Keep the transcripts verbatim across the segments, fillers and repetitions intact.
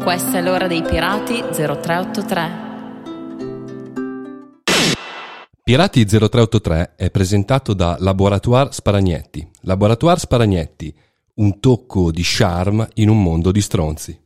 Questa è l'ora dei pirati zero tre otto tre. Pirati zero tre otto tre è presentato da Laboratoire Sparagnetti. Laboratoire Sparagnetti, un tocco di charme in un mondo di stronzi.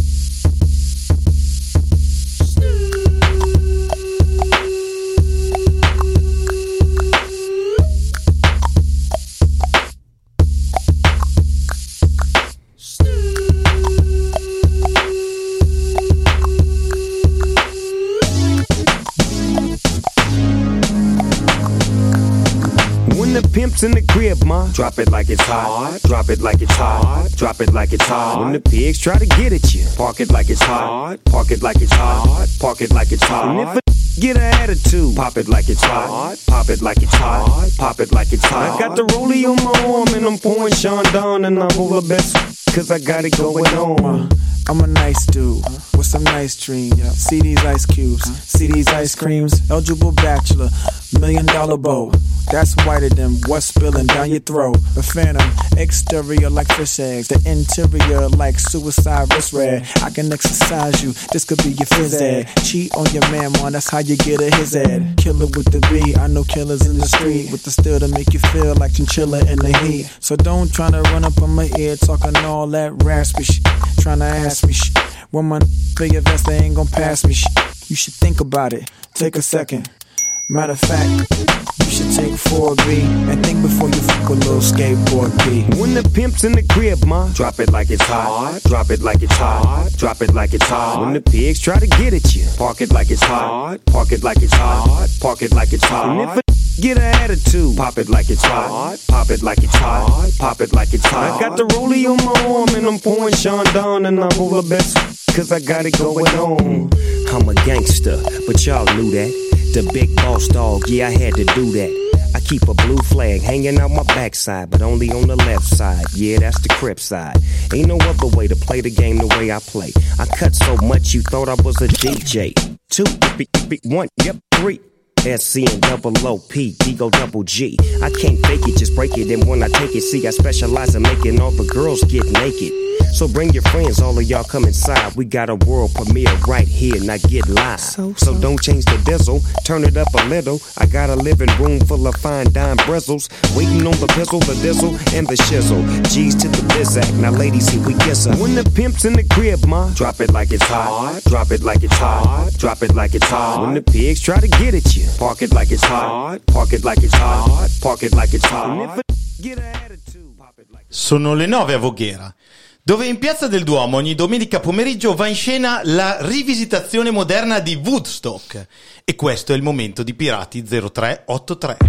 Pimps in the crib, ma. Drop it like it's hot. Drop it like it's hot. Drop it like it's hot. When the pigs try to get at you, park it like it's hot. Park it like it's hot. Park it like it's hot. And if a get an attitude, pop it like it's hot. Pop it like it's hot. Pop it like it's hot. I got the rollie on my arm and I'm pouring Sean Don and I'm all the best cause I got it going on. I'm a nice dude with some nice dreams. See these ice cubes, see these ice creams. Eligible bachelor, million dollar bow. That's whiter than what's spilling down your throat. A phantom, exterior like fish eggs, the interior like suicide wrist red. I can exercise you, this could be your phys ed. Cheat on your man, man, that's how you get a his ed. Killer with the B, I know killers in the street with the steel to make you feel like chinchilla in the heat. So don't try to run up on my ear talking all that raspy shit, trying to ask me shit. When my feel your vest, they ain't gon' pass me shit. You should think about it, take a second. Matter of fact, you should take four B and think before you fuck a little skateboard B. When the pimp's in the crib, ma, drop it like it's hot. Drop it like it's hot. Drop it like it's hot. When the pigs try to get at you, park it like it's hot. Park it like it's hot. Park it like it's hot. And if a get an attitude, pop it like it's hot. Pop it like it's hot. Pop it like it's hot. I got the rollie on my arm and I'm pouring Sean Don and I'm all the best cause I got it going on. I'm a gangster, but y'all knew that. The big boss dog, yeah, I had to do that. I keep a blue flag hanging out my backside, but only on the left side. Yeah, that's the Crip side. Ain't no other way to play the game the way I play. I cut so much you thought I was a D J. Two, one, yep, three. S C and double O P, Digo double G. I can't fake it, just break it. And when I take it, see, I specialize in making all the girls get naked. So bring your friends, all of y'all come inside. We got a world premiere right here, now get live. So, so. so don't change the diesel, turn it up a little. I got a living room full of fine dime bristles, waiting on the pistol, the diesel, and the shizzle. G's to the bizac, now ladies, here we kiss her. When the pimp's in the crib, ma, drop it like it's hot. Drop it like it's hot. Drop it like it's hot. When the pigs try to get at you, park it like it's hot. Park it like it's hot. Park it like it's hot. And if a get an attitude, pop it like it's hot. Sono le nove a Voghera, dove in Piazza del Duomo ogni domenica pomeriggio va in scena la rivisitazione moderna di Woodstock. E questo è il momento di Pirati zero tre otto tre.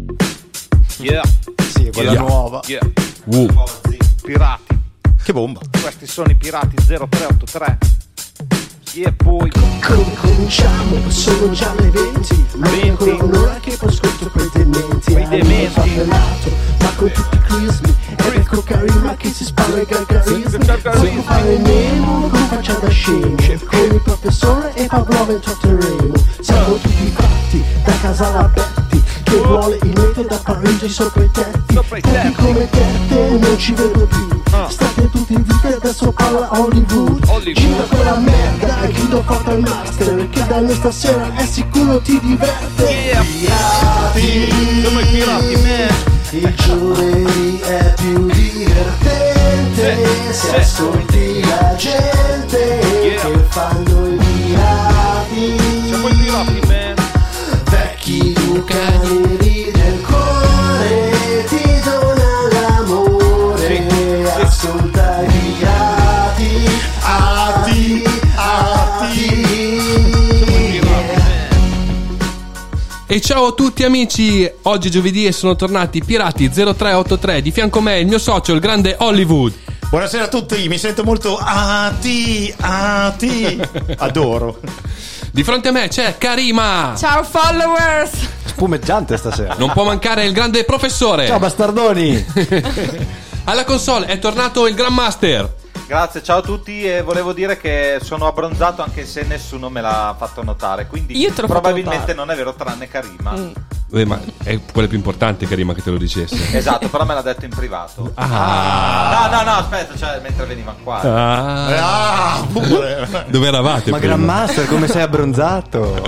Yeah. Sì, è quella yeah. nuova. Yeah. Uh. Pirati. Che bomba. Questi sono i Pirati zero tre otto tre. E poi come cominciamo? Sono già le venti. venti un'ora che poi ascolto quei dementi. Quei dementi affellato, ma con tutti i crismi. Ed ecco Karima che si spara i gargarismi. Voglio fare Nemo con faccia da scemo, con il professore e Pavlov intratteremo. Siamo tutti fatti da casa alla Betty, che vuole il metro da Parigi sopra i tetti. Tutti come te, te non ci vedo più. State tutti zitti, adesso parla Hollywood. Gira quella merda e grido forte al master, che da noi stasera è sicuro ti diverte. Yeah. Pirati, come i pirati, man. Il giovedì è più divertente, se ascolti la gente yeah. che fanno i pirati. Siamo i pirati, man. Vecchi bucanieri del cuore ti dona l'amore. Sì, sì. Ascolta i pirati, ati, ati. E ciao a tutti amici, oggi è giovedì e sono tornati Pirati zero tre otto tre. Di fianco a me il mio socio, il grande Hollywood. Buonasera a tutti, mi sento molto ati, ati. Adoro. Di fronte a me c'è Karima. Ciao followers. Spumeggiante stasera. Non può mancare il grande professore. Ciao bastardoni. Alla console è tornato il Grandmaster. Grazie, ciao a tutti, e volevo dire che sono abbronzato anche se nessuno me l'ha fatto notare, quindi Io te l'ho probabilmente fatto non è vero, tranne Karima. Mm. Eh, ma è quello più importante, Karima, che te lo dicesse. Esatto, però me l'ha detto in privato. Ah. No, no, no, aspetta, cioè mentre veniva qua. Ah. Ah, pure. Dove eravate? Ma prima? Grandmaster, come sei abbronzato?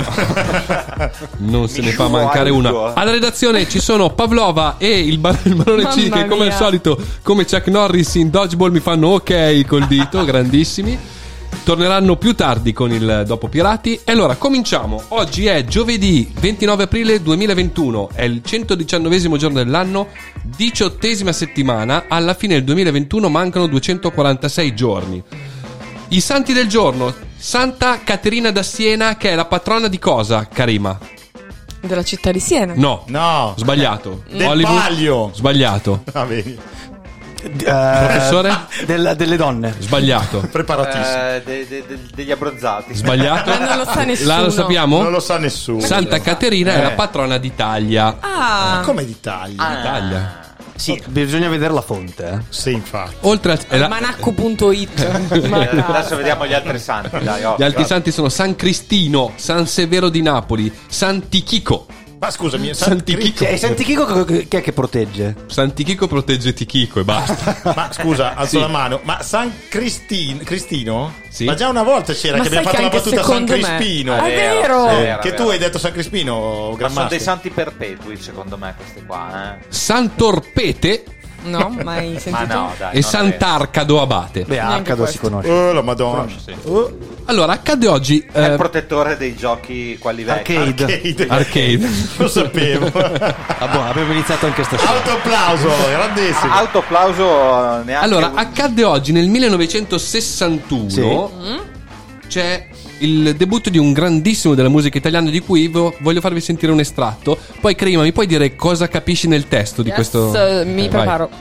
Non se Mi ne fa sciugo mancare una. alto. Alla redazione ci sono Pavlova e il, bar- il barone Mamma C, che come mia. al solito, come Chuck Norris in Dodgeball, mi fanno ok col dito, grandissimi. Torneranno più tardi con il Dopo Pirati. E allora cominciamo. Oggi è giovedì ventinove aprile duemilaventuno, è il centodiciannovesimo giorno dell'anno, diciottesima settimana. Alla fine del duemilaventuno mancano duecentoquarantasei giorni. I santi del giorno: Santa Caterina da Siena, che è la patrona di cosa, Karima? Della città di Siena. No, No. sbagliato. Del Hollywood? Palio. Sbagliato. Ah, vedi. Professore? Del- delle donne. Sbagliato. Preparatissimo. Eh, de- de- de- degli abbronzati. Sbagliato. Ma non lo sa nessuno. La lo sappiamo? Non lo sa nessuno. Santa Caterina è la patrona d'Italia. Ah, Come d'Italia? Italia. Sì, bisogna vedere la fonte. Eh. Sì, infatti. Oltre a, è la- manacco punto it. Eh, adesso vediamo gli altri santi, dai. oh, gli altri grazie. santi sono San Cristino, San Severo di Napoli, Sant'Ichico. Ma scusami, San Sant'Ichico. E senti Chico che è che protegge? Sant'Ichico protegge Tichico e basta. Ma scusa, alzo Sì. la mano. Ma San Cristin- Cristino? Sì. Ma già una volta c'era Ma che abbiamo sai fatto che la anche battuta San secondo me- Crispino. Ah, è vero, vero. sì, Eh, era che vero. tu hai detto San Crispino, Ma sono Grandmaster. dei santi perpetui, secondo me, questi qua. Eh. Sant'Orpete No, mai Ma sentito? no, dai. e non è Sant'Arcado Abate. Beh, Neanche Arcado si questo. conosce. Oh, la madonna. Sì. Oh, Allora, accade oggi vero. È eh, il protettore dei giochi, quelli vecchi. Arcade. arcade. Arcade. Lo sapevo. Ah, buono, abbiamo iniziato anche stasera. Autoplauso, grandissimo. Autoplauso eh, neanche Allora, un- accadde oggi nel millenovecentosessantuno. Sì. C'è il debutto di un grandissimo della musica italiana di cui vo- voglio farvi sentire un estratto. Poi Karima, mi puoi dire cosa capisci nel testo di Yes, questo? eh, mi Ok, vai. preparo.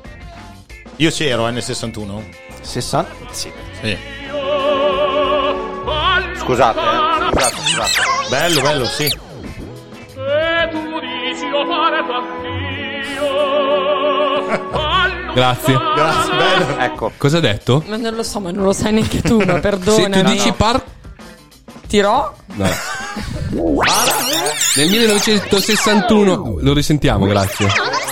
Io c'ero eh, nel sessantuno. sessanta? Sì. Sì. Scusate, eh. scusate, scusate. Bello, bello, sì. Grazie. Grazie, bello. Ecco. Cosa ha detto? Ma non lo so, ma non lo sai neanche tu, ma Se perdonami. tu dici par... Tirò? No. Nel millenovecentosessantuno lo risentiamo, grazie.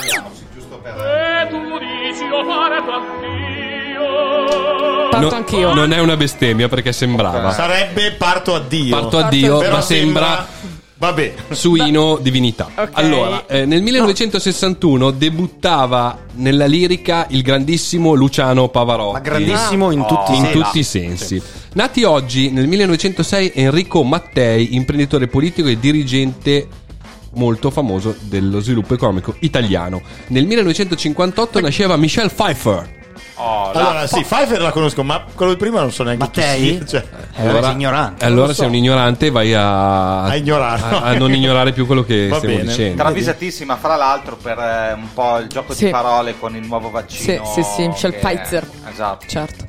Parto No, anch'io. non è una bestemmia perché sembrava. Sarebbe parto a Dio. Parto a Parto Dio, a Però ma sembra Vabbè. suino divinità. Ok. Allora, eh, nel millenovecentosessantuno debuttava nella lirica il grandissimo Luciano Pavarotti. Ma grandissimo in tutti i in sensi. tutti i sensi. Nati oggi nel millenovecentosei Enrico Mattei, imprenditore politico e dirigente molto famoso dello sviluppo economico italiano. Nel millenovecentocinquantotto nasceva Michelle Pfeiffer. Oh, la- Allora, sì, Pfeiffer la conosco, ma quello di prima non so neanche chi Mattei? sia, cioè, Allora, sei ignorante. Allora non lo so. sei un ignorante, vai a, A ignorare. a, a non ignorare più quello che Va stiamo bene. dicendo. travisatissima, fra l'altro, per eh, un po' il gioco Sì. di parole con il nuovo vaccino. Sì, sì, sì, Michelle che- Pfizer. Esatto. Certo.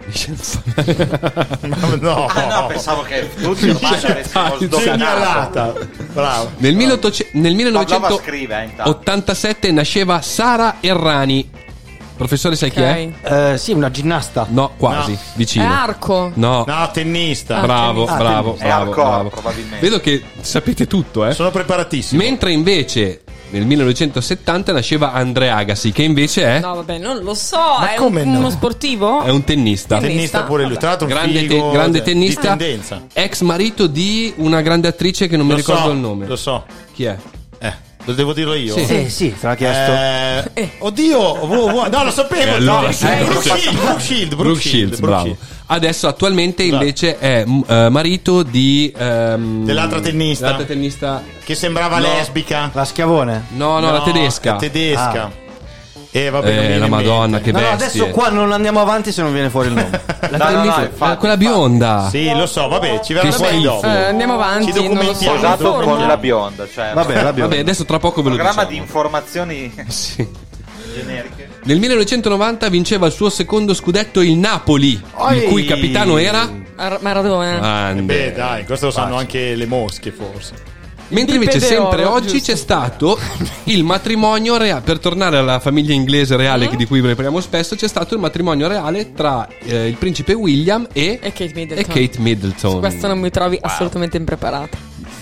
Ma no. Ah, no, pensavo che tutti ormai l'avessimo sdoganato. Segnalata. Bravo. Nel, milleottocento nel Pavlova scrive, eh, intanto. millenovecentottantasette nasceva Sara Errani. Professore, sai chi è? Ok. Eh, sì, una ginnasta. No, quasi, No. È vicino. arco. No. No, tennista. Bravo, Ah, bravo, È bravo, hardcore, bravo. probabilmente. Vedo che sapete tutto, eh. Sono preparatissimo. Mentre invece nel millenovecentosettanta nasceva Andre Agassi, che invece è, No, vabbè, non lo so. Ma è come un- no? uno sportivo? è un tennista. Tennista. Tennista pure lui. Tra l'altro un Grande, figo, te- grande cioè, tennista, di tendenza. ex marito di una grande attrice che non mi Lo ricordo so, il nome. Lo so. Chi è? Eh, lo devo dirlo io? Sì. Sì, sì, te l'ha chiesto. Eh, oddio, vu- vu- no, lo sapevo. E allora no, sì. eh, Brooke Shield, Brooke Shield, Brooke Shields, bravo. Shield. Adesso attualmente Esatto. invece è m- eh, marito di ehm, Dell'altra tennista. dell'altra tennista. Che sembrava No. lesbica. La schiavone. No, no, la tedesca. La tedesca. E vabbè, non Eh, viene la in Madonna, mente. che No, no, bestie. adesso qua non andiamo avanti se non viene fuori il nome. La No, no, no, tennista- infatti, eh, quella infatti. bionda. Sì, lo so, vabbè, ci verrà Che fuori schifo. dopo. Eh, andiamo avanti. Ci documentiamo. non lo so. Sposato Informo. con la bionda, cioè Vabbè, la Vabbè, adesso tra poco ve lo programma diciamo. di informazioni Sì. generiche. Nel millenovecentonovanta vinceva il suo secondo scudetto il Napoli, il Oi. cui capitano era Ar- Maradona. Grande. Beh, dai, questo lo sanno anche le mosche, forse. Mentre invece Pipedeolo, sempre oggi giusto. c'è stato il matrimonio reale, per tornare alla famiglia inglese reale Mm. di cui ne parliamo spesso, c'è stato il matrimonio reale tra eh, il principe William e, E Kate Middleton. e Kate Middleton. Su questo non mi trovi assolutamente impreparata.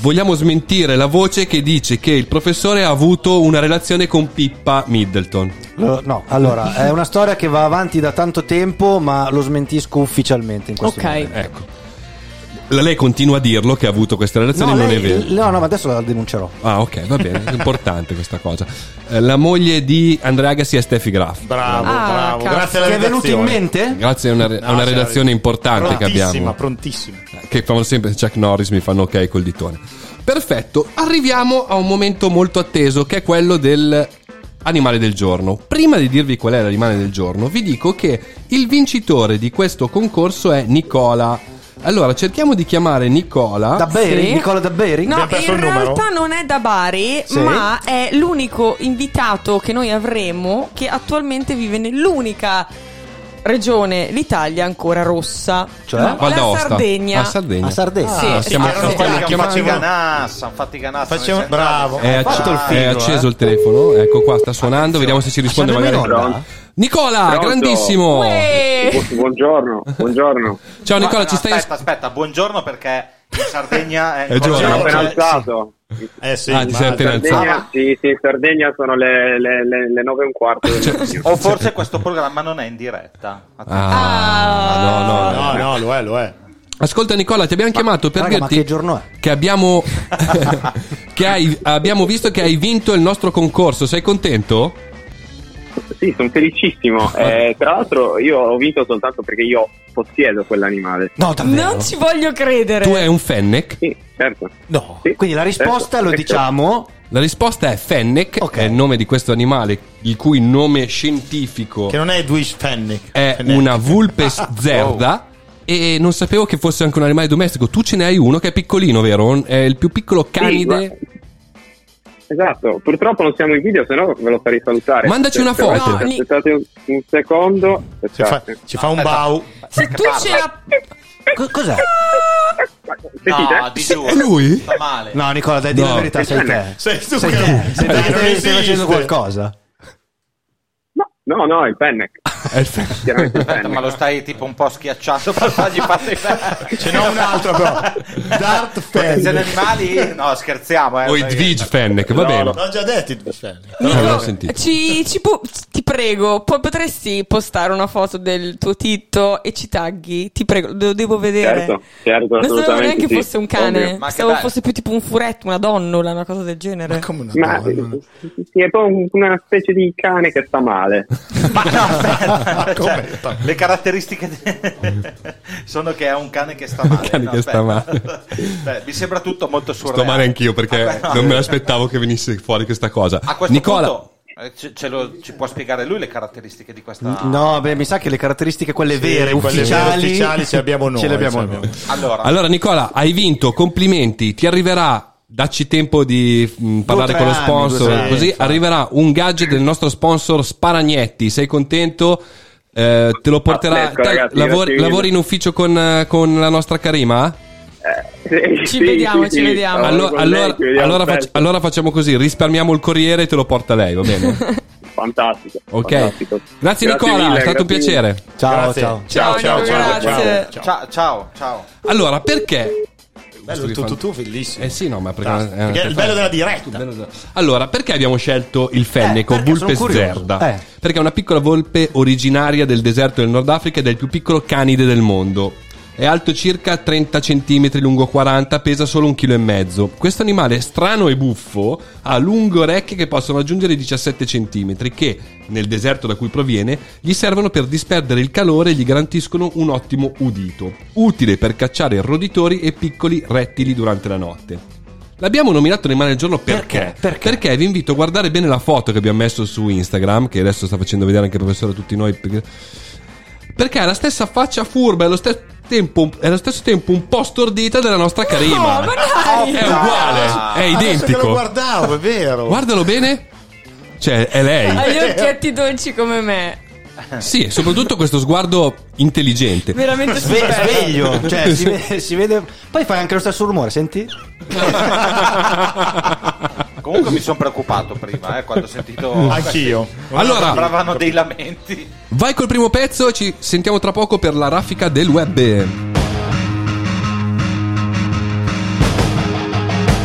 vogliamo smentire la voce che dice che il professore ha avuto una relazione con Pippa Middleton. Lo- No, allora, è una storia che va avanti da tanto tempo, ma lo smentisco ufficialmente in questo Ok. momento. Ecco. Lei continua a dirlo che ha avuto queste relazioni, No, non lei- è vero. no, no, ma adesso la denuncerò. Ah, ok, va bene, è importante questa cosa. Eh, La moglie di Andrea Agassi è Steffi Graf. Bravo, Ah, bravo. cazzo. Grazie alla Ti è venuto in redazione. mente? Grazie a una, a No, una sì, redazione importante che Prontissima, abbiamo. prontissima. Che fanno sempre Chuck Norris, mi fanno ok col ditone. Perfetto, arriviamo a un momento molto atteso che è quello del animale del giorno. Prima di dirvi qual è l'animale del giorno, vi dico che il vincitore di questo concorso è Nicola. Allora, cerchiamo di chiamare Nicola. Da Beri? Sì. Nicola da Beri? No, Abbiamo perso in il numero? realtà non è da Bari, Sì. ma è l'unico invitato che noi avremo che attualmente vive nell'unica regione l'Italia ancora rossa. Cioè? La Val d'Aosta. Sardegna. A Sardegna. A Sardegna. Sì, Ah, sì, stiamo- sì, Erano sì. quelli che chiamando- fatti ganassa, hanno fatti ganassa. Facciamo- nei centrali. bravo. È, acc- fatto il è figo, acceso eh. il telefono. Ecco qua, sta suonando. Vediamo se ci risponde Siamo magari. in onda? Nicola, Pronto? grandissimo. Uè. Bu- Buongiorno, buongiorno. Ciao No, Nicola, no, ci stai Aspetta, aspetta, buongiorno perché in Sardegna è, È ancora- Mi giorno. sono appena cioè, alzato. Eh sì, Ah, ti sei ma- appena Sardegna, alzato. sì, sì, in Sardegna sono le, le, le, le nove e un quarto del Cioè, mattino. O forse questo programma non è in diretta. Ah, no, no, no. No, no, lo è, lo è. Ascolta Nicola, ti abbiamo chiamato per raga, ma dirti che giorno è? che abbiamo che hai, abbiamo visto che hai vinto il nostro concorso. Sei contento? Sì, sono felicissimo. Eh, tra l'altro io ho vinto soltanto perché io possiedo quell'animale. No, davvero? Non ci voglio credere. Tu hai un fennec? Sì, certo. No. Sì, Quindi la risposta certo. lo diciamo. La risposta è fennec, Ok. è il nome di questo animale, il cui nome scientifico Che non è Edwige Fennick. è Fennick. una vulpes zerda. E non sapevo che fosse anche un animale domestico. Tu ce ne hai uno che è piccolino, vero? È il più piccolo canide. Sì, esatto, purtroppo non siamo in video, se no ve lo farei salutare. Mandaci una Se- se- foto. se- No, Aspettate un, un secondo. Ci fa, Aspettate. ci fa un Aspetta. bau. Se tu ce la... Co- cos'è? Sentite? No, di giù. È lui? Sta male. No, Nicola, dai, di No. la verità, sei te. Sei tu Sei che- te. Sei te che che non stai, esiste. stai facendo qualcosa. No, no, il Pennec. È il fennec. Chiaramente il Aspetta, ma Pennec. lo stai tipo un po' schiacciando per fargli fare Ce n'è un altro però. Dart protezione Fennick. animali? No, scherziamo, eh. O i Dvige fennec, va No, bene. no. L'ho già detto Edwige Fennick. Non l'ho Nico, sentito. ci, ci pu- ti prego, poi potresti postare una foto del tuo titto e ci tagghi? Ti prego, lo devo vedere. Certo, certo, Non sapevo assolutamente neanche sì. fosse un cane. Ovvio. Ma che Pensavo bello. fosse più tipo un furetto, una donnola, una cosa del genere. Ma come una Ma donna? sì, è proprio una specie di cane che sta male. Ma no, aspetta. Come? Cioè, le caratteristiche sono che è un cane che sta male. cane No, che sta aspetta. Beh, mi sembra tutto molto surreale. Sto male anch'io perché Ah, no. non me l'aspettavo che venisse fuori questa cosa. A questo Nicola, punto eh, ce, ce lo, ci può spiegare lui le caratteristiche di questa... No, beh, mi sa che le caratteristiche, quelle Sì, vere, quelle vere ufficiali, ufficiali ce le abbiamo noi, Ce le abbiamo ce le noi. abbiamo. Allora, allora Nicola, hai vinto, complimenti. Ti arriverà, dacci tempo di mh, parlare tre con lo anni, sponsor, due, tre, così infatti. arriverà un gadget del nostro sponsor Sparagnetti. Sei contento? Eh, te lo porterà. Pazzesco, te- ragazzi, lavori, grazie mille. lavori in ufficio con, eh, con la nostra Karima? Eh, Ci vediamo, ci vediamo. lavoro Allora, con allora- lei, ci vediamo allora fac- presto. allora facciamo così: risparmiamo il corriere e te lo porta lei, va bene? Fantastico. Ok. fantastico. Grazie, Nicola, mille, è stato un grazie mille. piacere. Ciao, Grazie. ciao. Ciao, ciao, ciao, grazie. ciao. ciao, ciao, ciao. Allora, perché? Bello tu, tu, tu, bellissimo. Eh sì, no, ma perché, Basta, eh, perché è il bello della diretta. Allora, perché abbiamo scelto il fennec Eh, o perché vulpes sono curioso. zerda? Eh. Perché è una piccola volpe originaria del deserto del Nord Africa ed è il più piccolo canide del mondo. È alto circa trenta centimetri, lungo quaranta, pesa solo un chilo e mezzo. Questo animale strano e buffo ha lunghe orecchie che possono raggiungere i diciassette centimetri, che nel deserto da cui proviene gli servono per disperdere il calore e gli garantiscono un ottimo udito, utile per cacciare roditori e piccoli rettili durante la notte. L'abbiamo nominato animale del giorno perché? Perché? Perché? Perché vi invito a guardare bene la foto che abbiamo messo su Instagram, che adesso sta facendo vedere anche il professore a tutti noi, perché, perché ha la stessa faccia furba e allo stesso tempo, è allo stesso tempo un po' stordita della nostra Karima. No, ma dai! È uguale, è Adesso che lo identico. guardavo, è vero. Guardalo bene. Cioè, è lei. Ha gli occhietti dolci come me. Sì, soprattutto questo sguardo intelligente. Veramente Sve- stupendo. sveglio, cioè si vede, si vede. Poi fai anche lo stesso rumore, senti? Comunque mi sono preoccupato prima, eh, quando ho sentito... Anch'io. Allora, Sembravano dei lamenti. vai col primo pezzo e ci sentiamo tra poco per la raffica del web.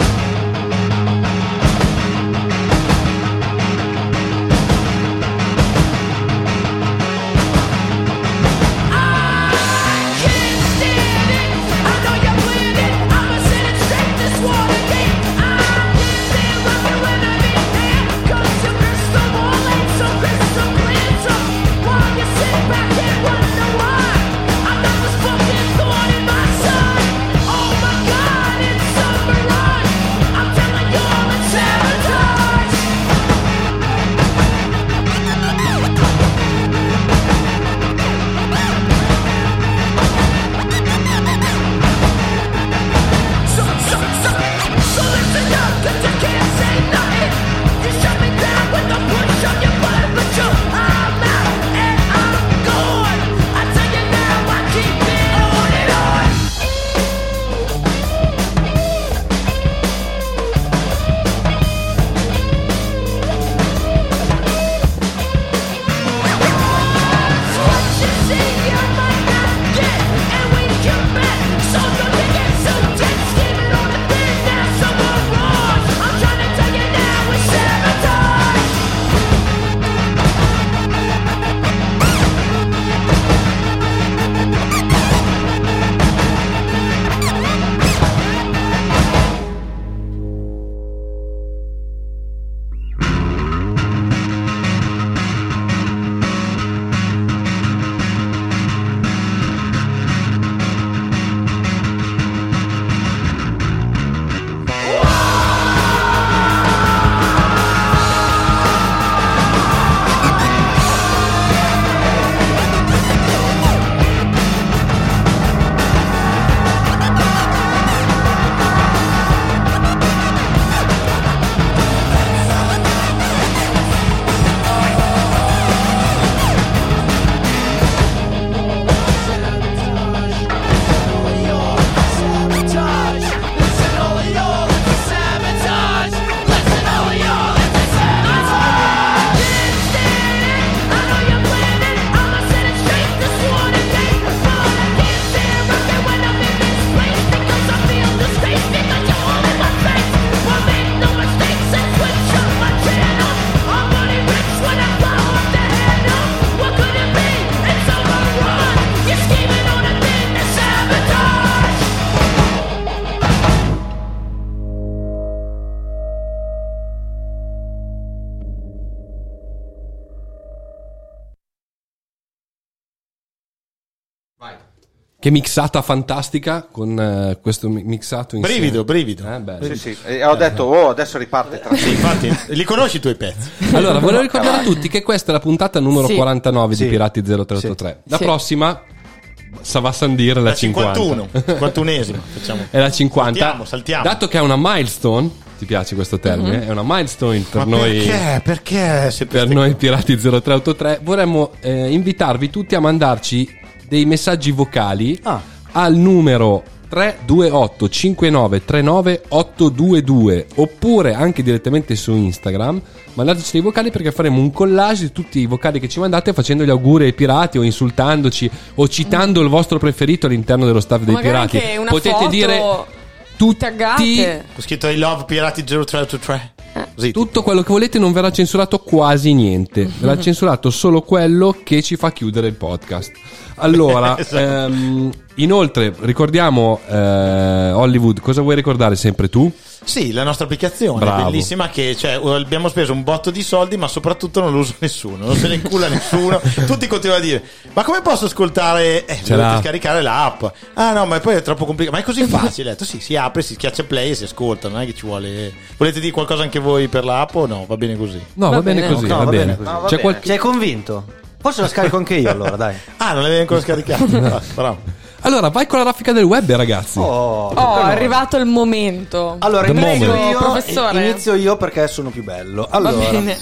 Che mixata fantastica con eh, questo mi- mixato insieme. Brivido, brivido. Eh, bello. Sì, sì. E ho detto, oh, adesso riparte tra Sì, infatti, li conosci i tuoi pezzi. Allora, volevo ricordare a tutti che questa è la puntata numero Sì. quarantanove Sì. di Pirati zero tre otto tre. La Sì. prossima Sava Sandir è la La cinquanta. cinquantuno, cinquantunesima. Facciamo. È la cinquanta. Saltiamo, saltiamo. Dato che è una milestone, ti piace questo termine? Mhm. È una milestone per Ma noi. perché? Perché? Se Per noi Pirati zero tre otto tre vorremmo eh, invitarvi tutti a mandarci dei messaggi vocali Ah. al numero tre due otto cinque nove tre nove otto due due oppure anche direttamente su Instagram. Mandateci dei vocali perché faremo un collage di tutti i vocali che ci mandate facendo gli auguri ai pirati o insultandoci o citando il vostro preferito all'interno dello staff dei Magari pirati. anche una Potete foto dire tutti taggate. Ho scritto I love Pirati zero tre otto tre. Così, tutto quello che volete, non verrà censurato quasi niente, verrà censurato solo quello che ci fa chiudere il podcast. Allora, Esatto. ehm, inoltre ricordiamo eh, Hollywood, cosa vuoi ricordare sempre tu? Sì, la nostra applicazione Bravo. è bellissima, che cioè, abbiamo speso un botto di soldi, ma soprattutto non lo usa nessuno, non se ne incula nessuno. Tutti continuano a dire: ma come posso ascoltare? Eh, Ce dovete l'ha. scaricare l'app. Ah no, ma poi è troppo complicato. Ma è così facile. Ho detto, sì, si apre, si schiaccia play e si ascolta. Non è che ci vuole. Volete dire qualcosa anche voi per l'app o no? Va bene così. No, va, bene, così, no, va, va bene. bene così. No, va C'è bene. qualche- Ci hai convinto? Forse la scarico anche io allora, dai. Ah, non l'avevi ancora scaricato. Ah, bravo. Allora, vai con la raffica del web, ragazzi. Oh, Oh, è arrivato il momento. Allora, The inizio moment. io, Professore. inizio io perché sono più bello. Va Allora, bene.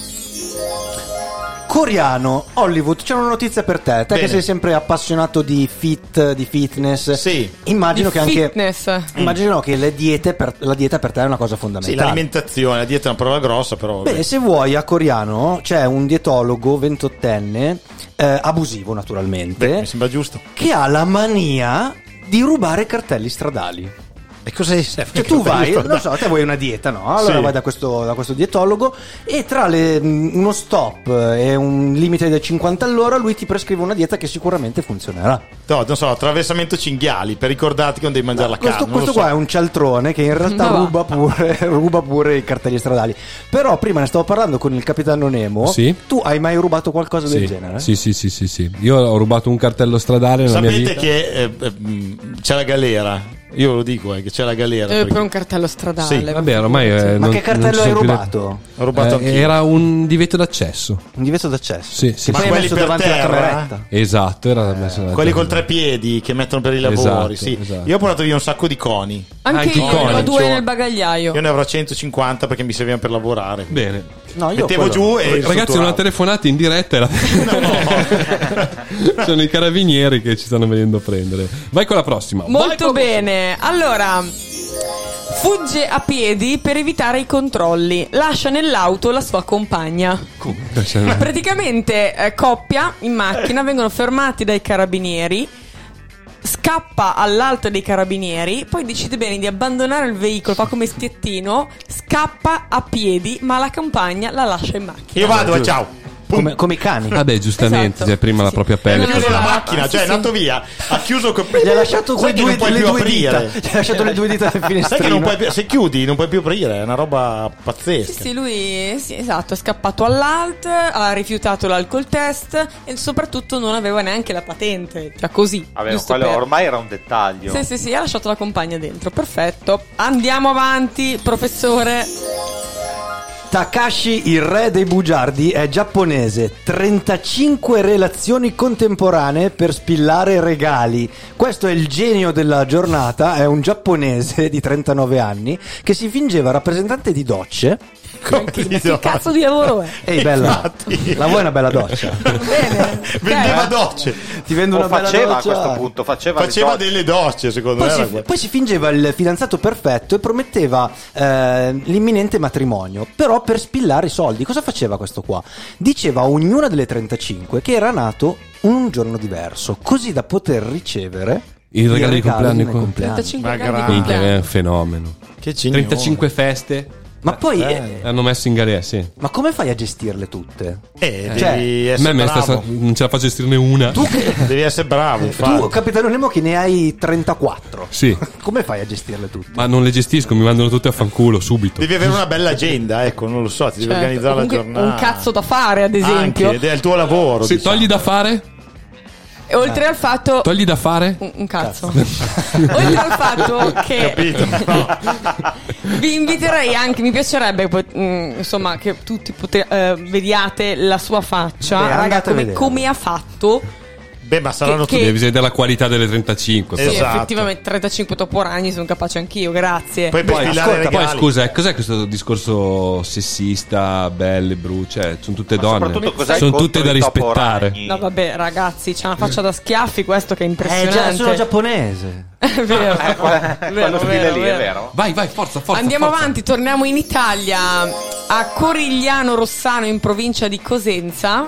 coreano, Hollywood, c'è una notizia per te. Te Bene. che sei sempre appassionato di fit, di fitness. Sì. Immagino Di che anche fitness. immagino che le diete per, la dieta per te è una cosa Sì, fondamentale. l'alimentazione, la dieta è una parola grossa, però. vabbè. Beh, se vuoi a Coriano c'è un dietologo ventottenne, eh, abusivo naturalmente, Beh, mi sembra giusto. che ha la mania di rubare cartelli stradali. E cosa serve? Cioè tu vai, non so, te vuoi una dieta, no? Allora Sì. vai da questo, da questo dietologo e tra le- mh, uno stop e un limite del cinquanta all'ora lui ti prescrive una dieta che sicuramente funzionerà. No, non so, attraversamento cinghiali per ricordarti quando devi mangiare la Questo, carne. non questo lo qua so. è un cialtrone che in realtà Ma va. ruba pure, ruba pure i cartelli stradali. Però prima ne stavo parlando con il capitano Nemo. Sì. Tu hai mai rubato qualcosa del Sì. genere? sì, sì, sì, sì, sì. Io ho rubato un cartello stradale nella mia Sapete vita. che eh, eh, mh, c'è la galera. Io lo dico, eh, che c'è la galera. Eh, perché- per un cartello stradale. Sì, Vabbè, ormai eh, Ma non- che non cartello ci hai sono più le- rubato? Ho rubato Eh, anch'io. era un divieto d'accesso. Un divieto d'accesso. Sì, sì, Che sì. poi hai quelli messo per davanti alla terra? cameretta. Esatto, era messo da- Quelli col tre piedi che mettono per i lavori. Esatto, sì. esatto. Io ho portato via un sacco di coni. Anche, Anche io i ne ho coni. due nel bagagliaio. Io ne avrò centocinquanta perché mi servivano per lavorare. Bene. No, io Mettevo quello- giù e Ragazzi, strutturavo. una telefonata in diretta. Era... Sono i carabinieri che ci stanno venendo a prendere. Vai con la prossima. Vai Molto con- bene. Allora, fugge a piedi per evitare i controlli. Lascia nell'auto la sua compagna. Cioè, Praticamente eh, coppia in macchina, vengono fermati dai carabinieri. Scappa all'alto dei carabinieri, poi decide bene di abbandonare il veicolo, fa come stiettino, scappa a piedi, ma la compagna la lascia in macchina. Io vado, e ciao. Come, come i cani. Vabbè, giustamente, Esatto. cioè, prima la Sì. propria pelle. Non Chiuso aveva- la macchina, sì, cioè è sì. andato via, ha chiuso col Gli ha lasciato Sai quei che due, non puoi le più due dita. aprire. Gli ha lasciato le due dita nel Sai che finestrino. non puoi più, se chiudi non puoi più aprire, è una roba Sì, pazzesca. sì, lui sì, esatto, è scappato all'alt, ha rifiutato l'alcol test e soprattutto non aveva neanche la patente, cioè così. Vabbè, giusto quello per- ormai era un dettaglio. Sì, sì, sì, ha lasciato la compagna dentro, perfetto. Andiamo avanti, professore. Takashi, il re dei bugiardi, è giapponese. trentacinque relazioni contemporanee per spillare regali. Questo è il genio della giornata. È un giapponese di trentanove anni che si fingeva rappresentante di docce. Come Che, ti che do- cazzo di lavoro è? Ehi, bella, Infatti. la vuoi una bella doccia? Bene. Vendeva ok. docce, Ti vendo O una bella faceva a doccia. questo punto, faceva, le faceva docce. delle docce secondo Poi me. si, era quello. poi si fingeva il fidanzato perfetto e prometteva eh, l'imminente matrimonio, però per spillare i soldi. Cosa faceva questo qua? Diceva a ognuna delle trentacinque che era nato un giorno diverso, così da poter ricevere Il regalo di il compleanno nei con- compleanni. trentacinque Ma gradi di grande. Minchia, compleanno. è un fenomeno. Che cignone. trentacinque feste. Ma poi, eh, Hanno messo in galera, sì. ma come fai a gestirle tutte? Eh, Cioè, devi A essere me, me sta- bravo. non ce la faccio a gestirne una. Tu, che, Devi essere bravo, infatti. tu, capitano Nemo, che ne hai trentaquattro. Sì, Come fai a gestirle tutte? ma non le gestisco, mi mandano tutte a fanculo subito. Devi avere una bella agenda, ecco, non lo so, ti devi Certo, organizzare la comunque giornata. un cazzo da fare, ad esempio. Anche, ed è il tuo lavoro. Se diciamo. togli da fare, E oltre al fatto Togli da fare? un, un cazzo. Oltre al fatto che Capito? No. vi inviterei anche, mi piacerebbe poi, mh, insomma, che tutti pote- eh, vediate la sua faccia, Beh, raga, andate a come, vedere. come ha fatto. Beh, ma saranno Che- tutti. Devi vedere la qualità delle trentacinque. Sì, però. Esatto. effettivamente trentacinque toporagni sono capace anch'io, grazie. Poi per Poi, spillare ascolta, poi regali. scusa, eh, cos'è questo discorso sessista, belle, bru, cioè, sono tutte Ma donne, soprattutto cos'hai sono contro tutte da i rispettare. toporagni? No, vabbè, ragazzi, c'ha una faccia da schiaffi questo che è Eh impressionante. già, sono giapponese. È vero. Eh, que- quello stile lì, è vero? Vai, vai, forza, forza. Andiamo forza. avanti, torniamo in Italia, a Corigliano Rossano in provincia di Cosenza.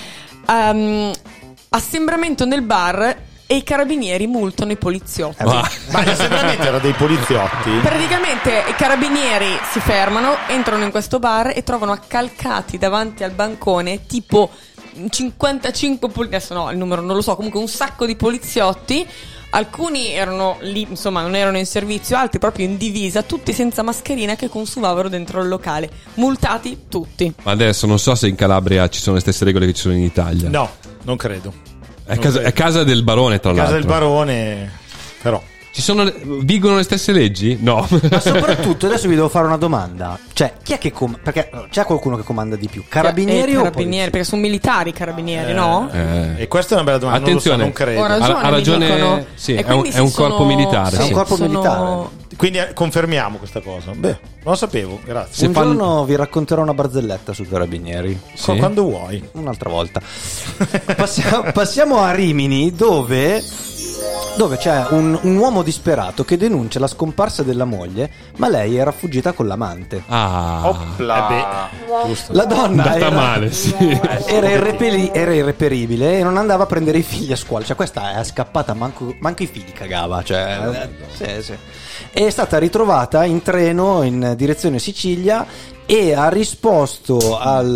Um, assembramento nel bar e i carabinieri multano i poliziotti. Va. Ma l'assembramento era dei poliziotti? Praticamente i carabinieri si fermano, entrano in questo bar e trovano accalcati davanti al bancone tipo cinquantacinque poliziotti, adesso no, il numero non lo so, comunque un sacco di poliziotti. Alcuni erano lì, insomma, non erano in servizio, altri proprio in divisa, tutti senza mascherina che consumavano dentro il locale. Multati tutti. Ma adesso non so se in Calabria ci sono le stesse regole che ci sono in Italia. No, non credo. È casa, è casa del barone, tra Casa l'altro. del barone, però. Ci sono le- vigono le stesse leggi? No. Ma soprattutto adesso vi devo fare una domanda. Cioè, chi è che comanda? Perché no, c'è qualcuno che comanda di più? Carabinieri Eh, o carabinieri, perché sono militari i carabinieri, no? Eh. E questa è una bella domanda. Attenzione. non, lo so, non Ho credo. ragione, Ha- ha mi ragione, dicono. sì, E è un- quindi è un si corpo sono- militare, È un sì. corpo sono- militare. Quindi eh, confermiamo questa cosa. Beh, non lo sapevo, grazie. Se Un fanno- giorno vi racconterò una barzelletta sui carabinieri. Qu- Quando vuoi. Un'altra volta. Passiamo, passiamo a Rimini, dove, dove c'è un, un uomo disperato che denuncia la scomparsa della moglie, ma lei era fuggita con l'amante. Ah. Opla. Giusto. La donna Andata era, male, sì. era, irrepeli- era irreperibile e non andava a prendere i figli a scuola. Cioè, questa è scappata, manco, manco i figli cagava. Cioè, sì, sì. È stata ritrovata in treno in direzione Sicilia e ha risposto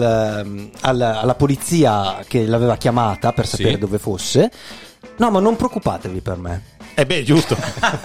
al- al- alla polizia che l'aveva chiamata per sapere Sì. dove fosse. No, ma non preoccupatevi per me. Eh beh, giusto.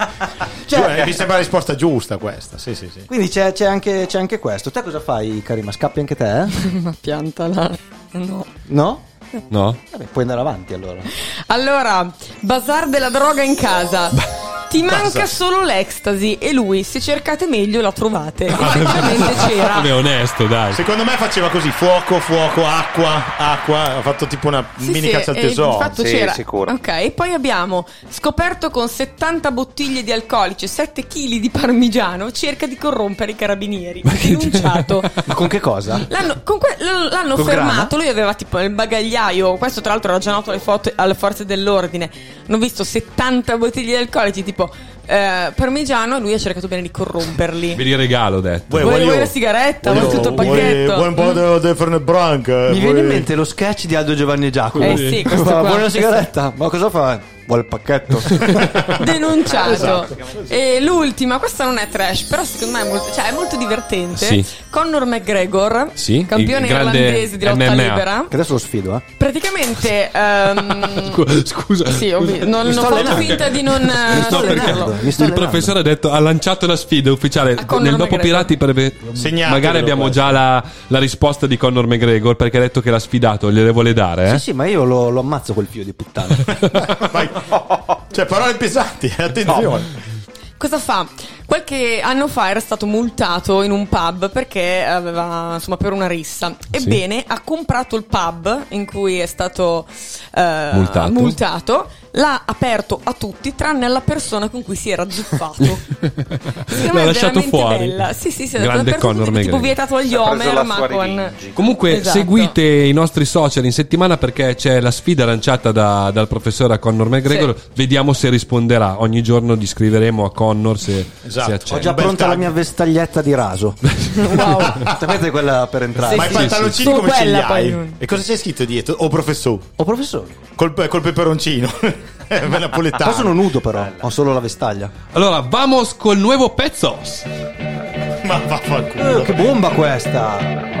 Cioè- Cioè, mi sembra la risposta giusta questa. Sì, sì, sì. Quindi c'è, c'è anche, c'è anche questo. Te cosa fai, Karima? Scappi anche te? eh? Ma piantala. No. No? No? Vabbè, puoi andare avanti allora. Allora, bazar della droga in casa. Ti manca solo l'ecstasy e lui, se cercate meglio, la trovate. Effettivamente c'era. Vabbè, onesto, dai. Secondo me faceva così: fuoco, fuoco, acqua, acqua. Ha fatto tipo una Sì, mini sì, caccia al e tesoro. di fatto Sì, c'era. sicuro. Ok, poi abbiamo scoperto con settanta bottiglie di alcolici e sette chili di parmigiano. Cerca di corrompere i carabinieri. Denunciato. Ma con che cosa? L'hanno, con que- l- l'hanno Con fermato. grana? Lui aveva tipo il bagagliaio. Questo, tra l'altro, era già noto alle, foto- alle forze dell'ordine. Hanno visto settanta bottiglie di alcolici, tipo eh, parmigiano. E lui ha cercato bene di corromperli. Vi regalo, ho detto. Vuoi- Vuoi, voglio- vuoi la sigaretta? voglio- Vuoi tutto il vuoi- pacchetto? Vuoi un po' di di Fernet Branc? Mi Vuoi- viene in mente lo sketch di Aldo Giovanni e Giacomo. Eh sì, questo Ma qua. vuoi una sigaretta? Ma cosa fa? Vuole il pacchetto. Denunciato. Esatto. E l'ultima, questa non è trash, però secondo me è molto, cioè, è molto divertente. Sì. Conor McGregor, Sì, campione il grande irlandese di lotta M M A. libera. Che adesso lo sfido, eh. Praticamente ehm, Scu- Scusa. sì, ho vi- non, Mi non sto faccio allenando. finta di non eh, Mi sto No, perché allenando. Mi sto il allenando. professore ha detto ha lanciato la sfida ufficiale A Conor nel dopo McGregor. Pirati per- Segnatevelo magari abbiamo questo. già la, la risposta di Conor McGregor perché ha detto che l'ha sfidato, gliele vuole dare, eh? Sì, sì, ma io lo, lo ammazzo quel figlio di puttana. Vai. Cioè, parole pesanti, attenzione. Cosa fa? Qualche anno fa era stato multato in un pub perché aveva, insomma, per una rissa. Ebbene, ha comprato il pub in cui è stato eh, Multato. multato, l'ha aperto a tutti tranne alla persona con cui si era zuffato. Secondo me L'ha è lasciato veramente fuori. bella. Sì, sì, sì, Grande l'ha aperto a Conor tutti, tipo McGregor. vietato agli Si è preso Homer, la ma sua con rivingi. Comunque Esatto. seguite i nostri social in settimana perché c'è la sfida lanciata da- dal professore a Conor McGregor. Sì. Vediamo se risponderà. Ogni giorno gli scriveremo a Connor se, Esatto. se Ho accetta. già Un bel pronta la tag. mia vestaglietta di raso. wow. Sapete quella per entrare? Sì, Ma i sì, pantaloncini sì. come Su ce li quella hai? poi. E cosa c'è scritto dietro? Oh, professore. Oh, professore. Col, col peperoncino. È napoletano. Qua sono nudo però, ho solo la vestaglia. Allora, vamos col nuovo pezzos. Ma vaffanculo. Eh, che bomba questa!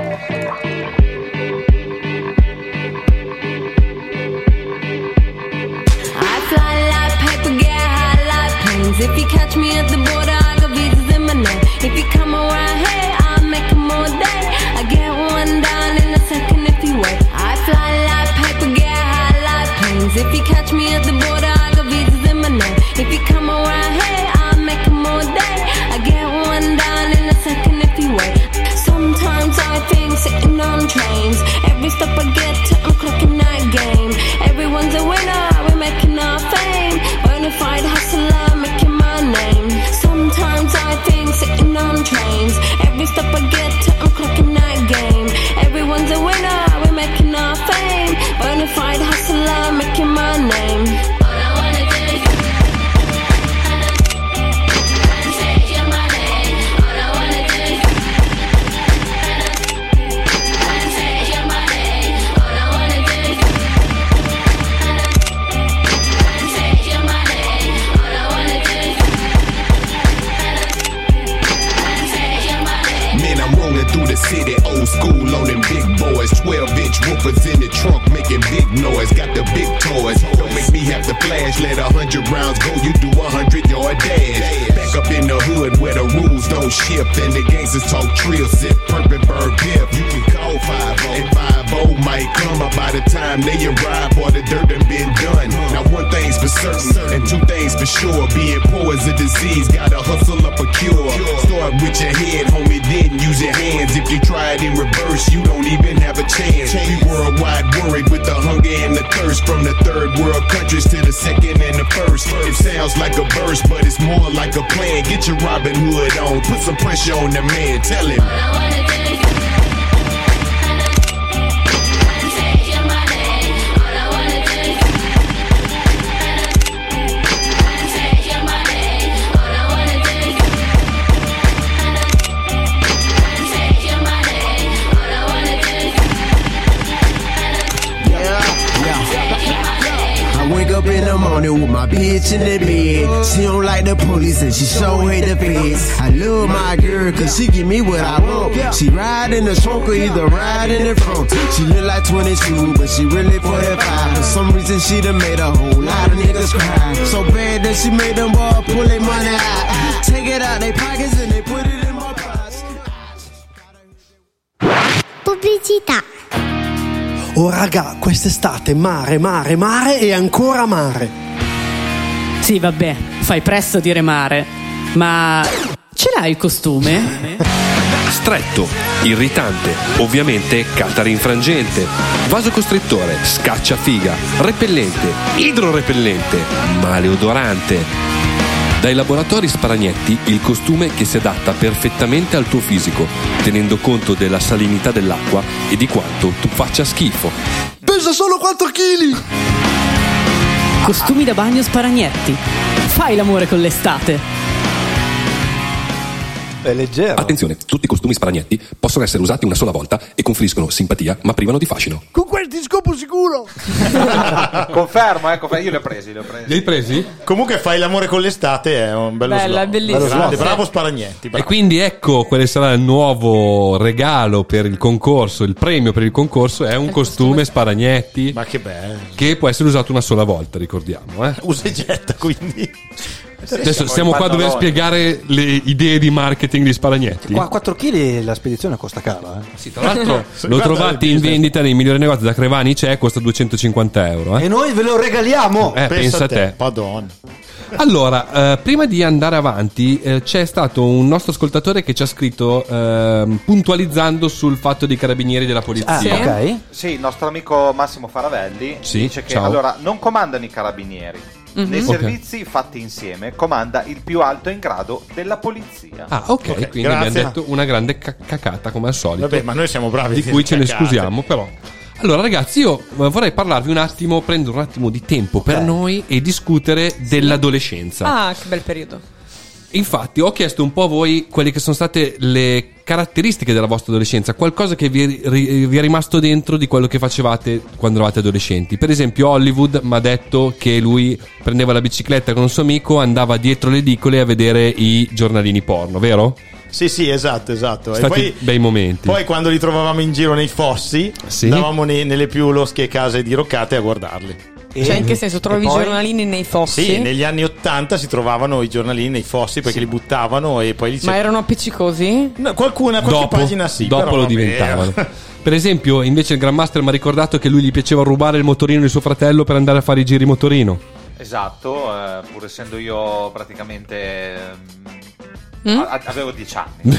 I fly like paper, get high like planes. If you catch me at the border, I got visas in my name. If you come around here, I'll make them all day. I get one down in a second if you wait. I fly like paper, get high like planes. planes. If you catch me at the border, I got visas in my name. If you come around here, I'll make them all day. I get one down in a second if you wait. Sometimes I think sitting on trains. Every stop I get to, I'm clocking that game. Everyone's a winner, we're making our fame. Bonafide hustler, making my name. Sometimes I think sitting on trains. Every stop I get to, I'm clocking that game. Everyone's a winner, we're making our fame. Bonafide hustler, making my name. All I wanna do is say your money. All I wanna do is say your money. All I wanna do is say your money. All I wanna do is say your money. Man, I'm rolling through the city, old school on them big boys. twelve inch woofers in the trunk making big noise. Got the big toys. Don't make me have to flash. Let a hundred rounds go, you do a hundred yard dash. Back up in the hood where the rules don't shift and the gangsters talk trill, sip, purple bird gift. You can call five oh and five oh might come up by the time they arrive or the dirt done been done. Now one thing's for certain and two things for sure. Being poor is a disease, gotta hustle up a cure. Start with your head, homie, then use your hands. If you try it in reverse, you don't even have a chance. We worldwide worried with the hunger and the thirst. From the third world countries to the second and the first. It sounds like a verse, but it's more like a plan. Get your Robin Hood on, put some pressure on the man, tell him. All I wanna do is say your money. All I wanna do is say your money. All I wanna do is say your money. All I wanna do is I wake up in the morning with my bitch in the bed. She don't like the police and she sure hate the feds. I love my girl cause she give me what I want. She ride in the trunk or either ride in the front. She look like twenty-two but she really forty-five. For some reason she done made a whole lot of niggas cry. So bad that she made them all pull their money out. Take it out they pockets and they put it in my pockets. Pubblicità. Oh raga, quest'estate mare, mare, mare e ancora mare. Sì, vabbè, fai presto a dire mare. Ma ce l'hai il costume? Stretto, irritante, ovviamente catarinfrangente, vasocostrittore, scacciafiga, repellente, idrorepellente, maleodorante. Dai laboratori Sparagnetti il costume che si adatta perfettamente al tuo fisico, tenendo conto della salinità dell'acqua e di quanto tu faccia schifo. Pesa solo quattro chili! Costumi da bagno Sparagnetti. Fai l'amore con l'estate. È leggero. Attenzione, tutti i costumi Sparagnetti possono essere usati una sola volta e conferiscono simpatia ma privano di fascino. Con questi scopo sicuro! Confermo, ecco, io li ho presi, li ho presi. Li hai presi? Comunque fai l'amore con l'estate è un bello Bella, slogan. bellissimo. Grande, Sì. bravo Sparagnetti. Bravo. E quindi ecco quale sarà il nuovo regalo per il concorso, il premio per il concorso è un Il costume costume. Sparagnetti Ma che bello. che può essere usato una sola volta, ricordiamo. Eh? Usa e getta quindi. Adesso stiamo qua a dover spiegare le idee di marketing di Sparagnetti. Qua quattro chili la spedizione costa cara. Eh. Sì, tra l'altro lo Guarda trovate il in business. vendita nei migliori negozi da Crevani c'è, costa duecentocinquanta euro. Eh? E noi ve lo regaliamo. Eh, pensa a te. Madonna. Allora, eh, prima di andare avanti, eh, c'è stato un nostro ascoltatore che ci ha scritto eh, puntualizzando sul fatto dei carabinieri della polizia. Ah, Sì. ok. Sì, il nostro amico Massimo Faravelli Sì, dice che ciao. allora non comandano i carabinieri. Nei Ok. servizi fatti insieme comanda il più alto in grado della polizia. Ah, ok, Ok, quindi grazie. abbiamo detto una grande ca- cacata come al solito. Vabbè, ma noi siamo bravi. di a cui ce ne dire cacate. scusiamo, però. Allora, ragazzi, io eh, vorrei parlarvi un attimo, prendere un attimo di tempo per noi e discutere dell'adolescenza. Ah, che bel periodo. Infatti, ho chiesto un po' a voi quelle che sono state le caratteristiche della vostra adolescenza, qualcosa che vi è, ri- vi è rimasto dentro di quello che facevate quando eravate adolescenti. Per esempio, Hollywood mi ha detto che lui prendeva la bicicletta con un suo amico, andava dietro le edicole a vedere i giornalini porno, vero? Sì, sì, esatto, esatto. Stati e poi, bei momenti. poi quando li trovavamo in giro nei fossi, Sì. andavamo nei- nelle più losche case diroccate a guardarli. Cioè, in che senso? Trovi i poi? giornalini nei fossi? Sì, negli anni ottanta si trovavano i giornalini nei fossi perché li buttavano e poi li Ma erano appiccicosi? No, qualcuna, qualche Dopo, pagina sì. dopo però lo vabbè. diventavano. Per esempio, invece il Grandmaster mi ha ricordato che lui gli piaceva rubare il motorino di suo fratello per andare a fare i giri motorino. Esatto, eh, pur essendo io praticamente mm? a- avevo dieci anni.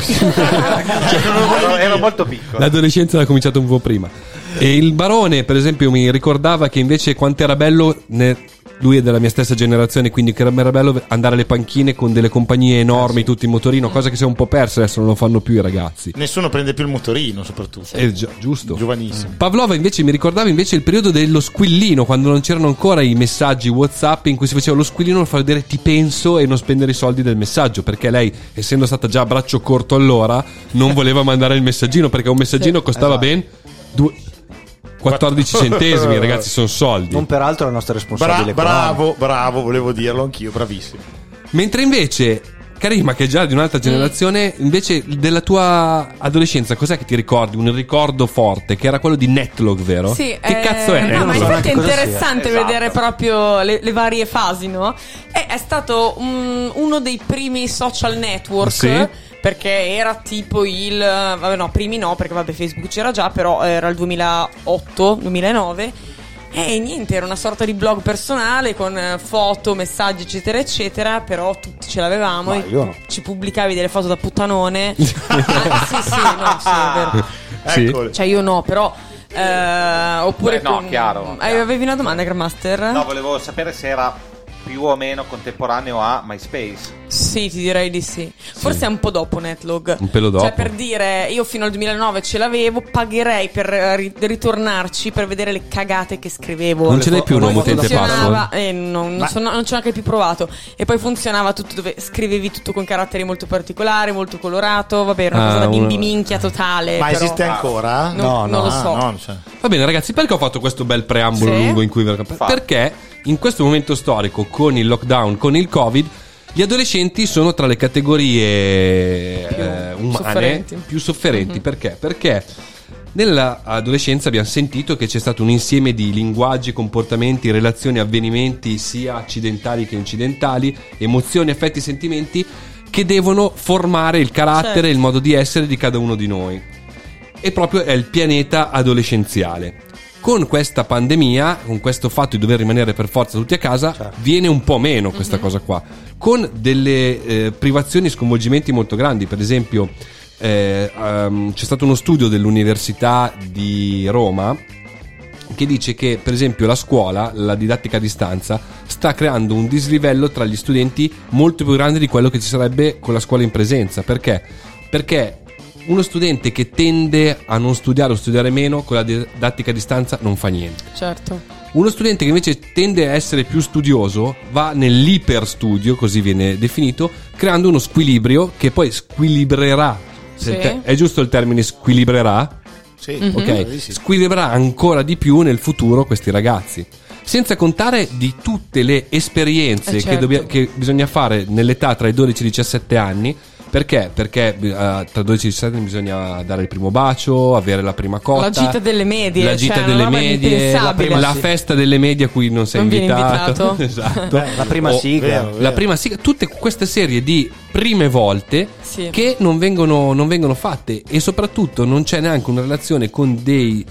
ero, ero molto piccolo. L'adolescenza l'ha cominciato un po' prima. E il Barone, per esempio, mi ricordava che invece quanto era bello, ne- lui è della mia stessa generazione, quindi che era bello andare alle panchine con delle compagnie enormi, eh sì. tutti in motorino, cosa che si è un po' persa, adesso non lo fanno più i ragazzi. Nessuno prende più il motorino, soprattutto. Eh, gi- giusto. Giovanissimo. Pavlova invece mi ricordava invece il periodo dello squillino, quando non c'erano ancora i messaggi WhatsApp in cui si faceva lo squillino per far vedere ti penso e non spendere i soldi del messaggio, perché lei, essendo stata già a braccio corto allora, non voleva mandare il messaggino, perché un messaggino sì. costava esatto. ben due quattordici centesimi, ragazzi, sono soldi. Non peraltro la nostra responsabile. Bra- bravo, bravo, volevo dirlo anch'io, bravissimo. Mentre invece Karima, che è già di un'altra generazione, mm. invece della tua adolescenza, cos'è che ti ricordi? Un ricordo forte, che era quello di Netlog, vero? Sì. Che eh, cazzo è? No, ma infatti è interessante esatto. vedere proprio le, le varie fasi, no? È, è stato um, uno dei primi social network. Sì. Perché era tipo il vabbè no, primi no, perché vabbè Facebook c'era già, però era il duemilaotto duemilanove e niente, era una sorta di blog personale con foto, messaggi eccetera eccetera, però tutti ce l'avevamo. Ma io no. Ci pubblicavi delle foto da puttanone. ah, sì sì, no, sì, è vero. Sì. Eccole. Cioè io no, però eh, oppure Beh, no, con... chiaro, Eh, chiaro. avevi una domanda, Grandmaster? No, volevo sapere se era più o meno contemporaneo a MySpace. Sì, ti direi di sì. Forse Sì. è un po' dopo Netlog. Un pelo dopo. Cioè, per dire, io fino al duemilanove ce l'avevo, pagherei per ri- ritornarci per vedere le cagate che scrivevo. Non ce l'hai più un Poi nuovo utente funzionava- password? eh, non, non, Ma- sono- non ci ho neanche più provato. E poi funzionava tutto dove scrivevi tutto con caratteri molto particolari, molto colorato. Vabbè, era una Ah, cosa da una- bimbi minchia totale. Ma però- esiste ancora? No, non lo ah, so. no, cioè. Va bene, ragazzi, perché ho fatto questo bel preambolo Sì. lungo in cui perché in questo momento storico, con il lockdown, con il Covid, gli adolescenti sono tra le categorie Più eh, umane sofferenti. più sofferenti. Mhm. Perché? Perché nell'adolescenza abbiamo sentito che c'è stato un insieme di linguaggi, comportamenti, relazioni, avvenimenti sia accidentali che incidentali, emozioni, affetti, sentimenti che devono formare il carattere, Certo. il modo di essere di cada uno di noi. E proprio è il pianeta adolescenziale. Con questa pandemia, con questo fatto di dover rimanere per forza tutti a casa, Certo. viene un po' meno questa Mhm. cosa qua, con delle eh, privazioni e sconvolgimenti molto grandi. Per esempio eh, um, c'è stato uno studio dell'Università di Roma che dice che, per esempio, la scuola, la didattica a distanza, sta creando un dislivello tra gli studenti molto più grande di quello che ci sarebbe con la scuola in presenza. Perché? Perché uno studente che tende a non studiare o studiare meno con la didattica a distanza non fa niente. Certo. Uno studente che invece tende a essere più studioso va nell'iperstudio, così viene definito, creando uno squilibrio che poi squilibrerà. Sì. È giusto il termine squilibrerà? Sì, Mhm. Ok, sì, sì. squilibrerà ancora di più nel futuro questi ragazzi. Senza contare di tutte le esperienze Eh, che, certo. dobbia- che bisogna fare nell'età tra i dodici e i diciassette anni. Perché? Perché eh, tra dodici e diciassette anni bisogna dare il primo bacio, avere la prima cotta, La gita delle medie, la gita cioè, delle una roba medie, la, impensabile. prima- la festa delle medie a cui non sei Non vieni invitato. invitato. Esatto. Beh, la prima O- sigla. vero, vero. La prima sigla, tutte queste serie di prime volte Sì. che non vengono, non vengono fatte, e soprattutto non c'è neanche una relazione con dei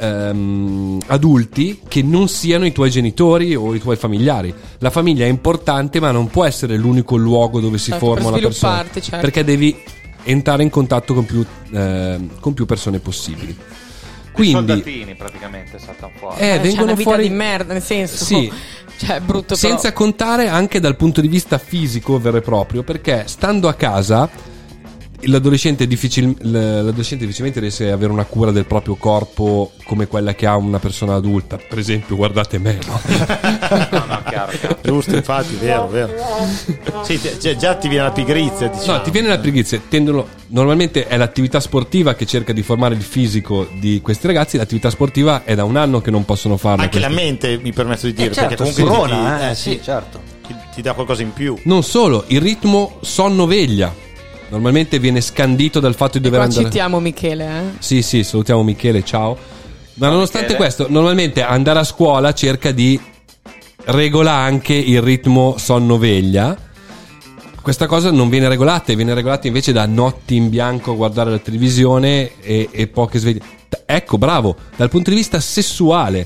ehm, adulti che non siano i tuoi genitori o i tuoi familiari. La famiglia è importante, ma non può essere l'unico luogo dove si Certo, forma per una persona, svilupparti, certo. perché devi entrare in contatto con più, ehm, con più persone possibili. I Quindi soldatini praticamente saltano fuori. Eh, Eh, c'è vengono una vita fuori di merda, nel senso. Sì. Cioè, è brutto senza però. contare anche dal punto di vista fisico vero e proprio, perché stando a casa l'adolescente, difficil- l'adolescente difficilmente riesce ad avere una cura del proprio corpo come quella che ha una persona adulta. Per esempio, guardate me, no? No, no, chiaro, chiaro. Giusto, infatti, vero, vero. Sì, te- cioè, già ti viene la pigrizia, diciamo. No, ti viene la pigrizia. Tendono, normalmente è l'attività sportiva che cerca di formare il fisico di questi ragazzi. L'attività sportiva è da un anno che non possono farla. Anche la questi- mente, mi permetto di dire, Eh, certo, perché comunque ti, sprona, ti- eh, eh, sì, sì, certo. ti, ti dà qualcosa in più. Non solo, il ritmo sonno-veglia normalmente viene scandito dal fatto di dover Qua andare. citiamo Michele, eh. Sì, sì, salutiamo Michele, ciao. Ma nonostante Michele. questo, normalmente andare a scuola cerca di regola anche il ritmo sonno-veglia. Questa cosa non viene regolata, e viene regolata invece da notti in bianco a guardare la televisione e, e poche sveglie. Ta- ecco, bravo, dal punto di vista sessuale.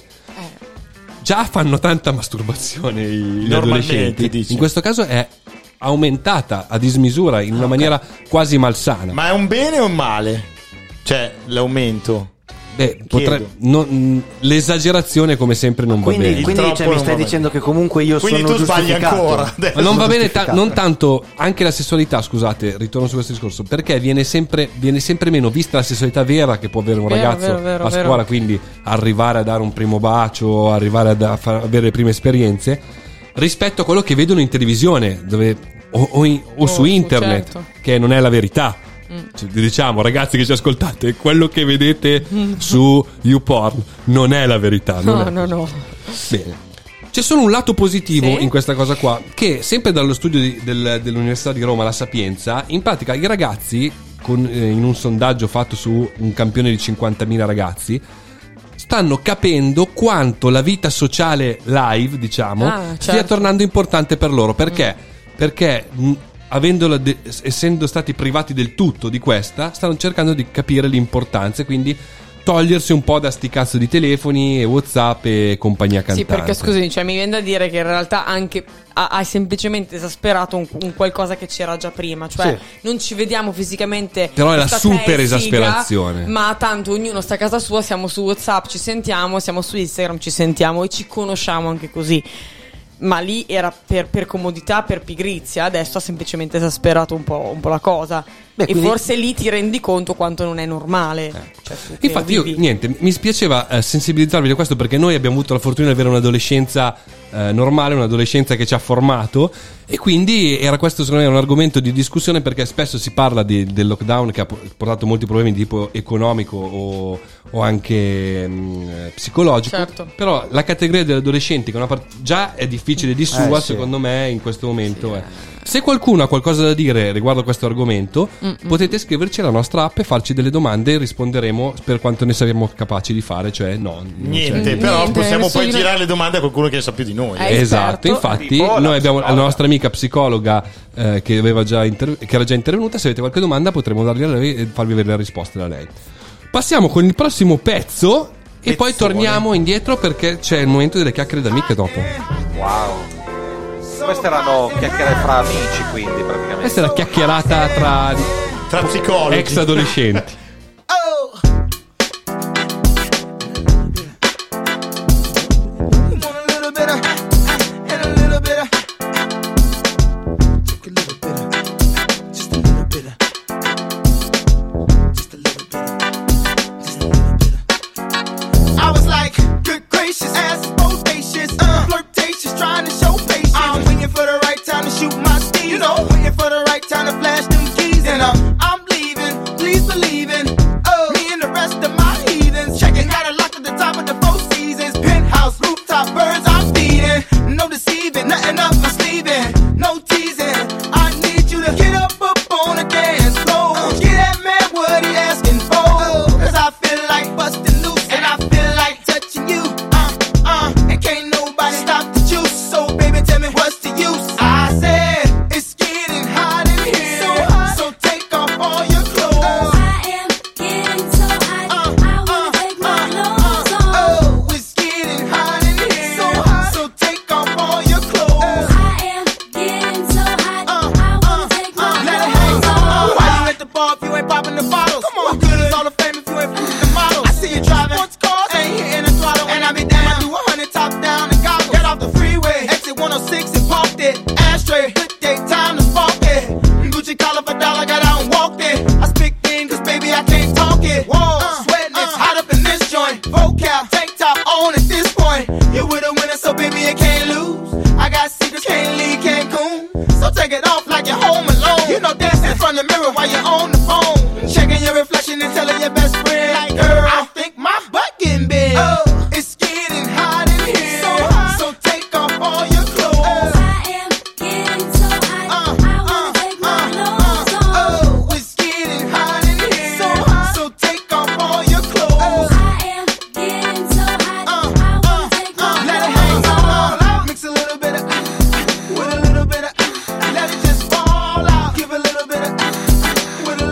Già fanno tanta masturbazione i- gli Normalmente, adolescenti. dici. In questo caso è aumentata a dismisura in una maniera quasi malsana. Ma è un bene o un male? Cioè, l'aumento. Beh, potre- non- l'esagerazione come sempre non va Quindi, bene. quindi troppo cioè, mi non stai va dicendo che comunque io Quindi sono tu sbagli giustificato. ancora. Ma non va bene, ta- giustificato. non tanto anche la sessualità, scusate, ritorno su questo discorso, perché viene sempre, viene sempre meno vista la sessualità vera che può avere un Vero, ragazzo vero, vero, a vero. scuola, quindi arrivare a dare un primo bacio, arrivare a da- far- avere le prime esperienze, rispetto a quello che vedono in televisione, dove, o, o in- o Oh, su internet, certo. che non è la verità. Cioè, diciamo, ragazzi che ci ascoltate, quello che vedete su YouPorn non è la verità. Non No, è. no, no. Bene. C'è solo un lato positivo Sì? in questa cosa qua, che sempre dallo studio di- del- dell'Università di Roma, la Sapienza, in pratica i ragazzi, con, eh, in un sondaggio fatto su un campione di cinquantamila ragazzi, stanno capendo quanto la vita sociale live, diciamo, Ah, stia certo. tornando importante per loro. Perché? Perché mh, avendola de- essendo stati privati del tutto di questa, stanno cercando di capire l'importanza e quindi togliersi un po' da sti cazzo di telefoni e WhatsApp e compagnia cantante. Sì, perché scusami, cioè, mi viene da dire che in realtà anche ha- hai semplicemente esasperato un, un qualcosa che c'era già prima. Cioè, non ci vediamo fisicamente. Però è la questa te super è figa, esasperazione. Ma tanto ognuno sta a casa sua, siamo su WhatsApp, ci sentiamo, siamo su Instagram, ci sentiamo e ci conosciamo anche così. Ma lì era per, per comodità, per pigrizia. Adesso ha semplicemente esasperato un po', un po' la cosa. Beh, e quindi- forse lì ti rendi conto quanto non è normale. Cioè, tu che Infatti io vivi. niente, mi spiaceva eh, sensibilizzarvi di questo, perché noi abbiamo avuto la fortuna di avere un'adolescenza eh, normale, un'adolescenza che ci ha formato, e quindi era questo secondo me un argomento di discussione, perché spesso si parla di- del lockdown che ha po- portato molti problemi di tipo economico o, o anche mh, psicologico. Certo. Però la categoria degli adolescenti, che è una part- già è difficile di sua, Eh, sì. secondo me in questo momento è. Se qualcuno ha qualcosa da dire riguardo a questo argomento, potete scriverci alla nostra app e farci delle domande e risponderemo per quanto ne saremo capaci di fare, cioè no. non Niente, c'è. però Niente, possiamo nessuno- poi girare le domande a qualcuno che ne sa più di noi. Eh, Esatto, esperto. infatti Tipo la noi abbiamo la psicologa. nostra amica psicologa eh, che, aveva già inter- che era già intervenuta. Se avete qualche domanda potremo dargli a lei e farvi avere le risposte da lei. Passiamo con il prossimo pezzo e poi Pezzone. torniamo indietro, perché c'è il momento delle chiacchiere d'amiche dopo. Wow. Queste erano chiacchiere fra amici, quindi praticamente. Questa è la chiacchierata tra Tra psicologi. ex adolescenti. I was like, good gracious, ass is bodacious, uh, flirtatious, trying to show patience. I'm waiting for the right time to shoot my steez, you know, waiting for the right time to flash them keys, and I'm, I'm leaving, please believe in, oh, me and the rest of my heathens, checking out a lock at the top of the Four Seasons, penthouse, rooftop, birds I'm feeding, no deceiving, nothing up my sleeving, no teasing, I need you to get up, up on the dance floor, get that man what he asking for, cause I feel like busting loose, and I feel like touching you, uh, uh, and can't nobody stop the juice, so baby tell me what's the use, I said, it's getting hot in here, so hot, so take off all your clothes, I am getting so hot, uh, I wanna take my clothes off, oh, it's getting hot in here, so hot, so take off all your clothes, I am getting so hot, I wanna take my clothes off, why you at the bar if you ain't popping the bottles, come on, what good is all the fame if you ain't fruiting the models, I see you driving sports cars, ain't hitting the throttle, and I be damn, I do a hundred top down and gobble, get off the freeway, exit one oh six and parked it, ashtray, good day, time to spark it, Gucci collar for dollar, got out and walked it, I speak things cause baby I can't talk it, whoa, sweating, it's hot up in this joint, vocal, tank top on at this point, you with a winner so baby you can't lose, I got secrets, can't leave Cancun, so take it off like you're home alone, you know dance in front of the mirror while you're on the phone, checking your reflection and telling your best friend, like, girl, I think my butt getting big, oh, it's getting hot in here, so hot, so take off all your clothes, I am getting so hot, I wanna take my clothes off, oh, it's getting hot in here, so hot, so take off all your clothes, I am getting so hot, I wanna take my clothes off, mix a little bit of with a little bit of let it just fall out, give a little bit of with a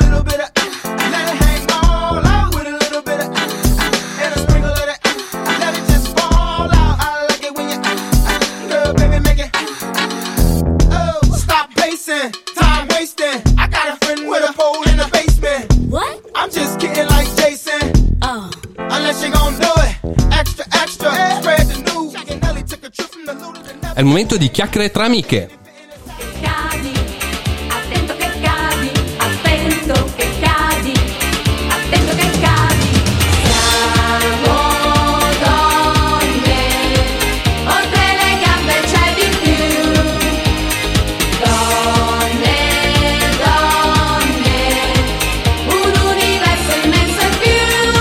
È il momento di chiacchiere tra amiche. Cadi, attento che cadi, attento che cadi, attento che cadi. Siamo donne, oltre le gambe c'è di più. Donne, donne, un universo immenso e più.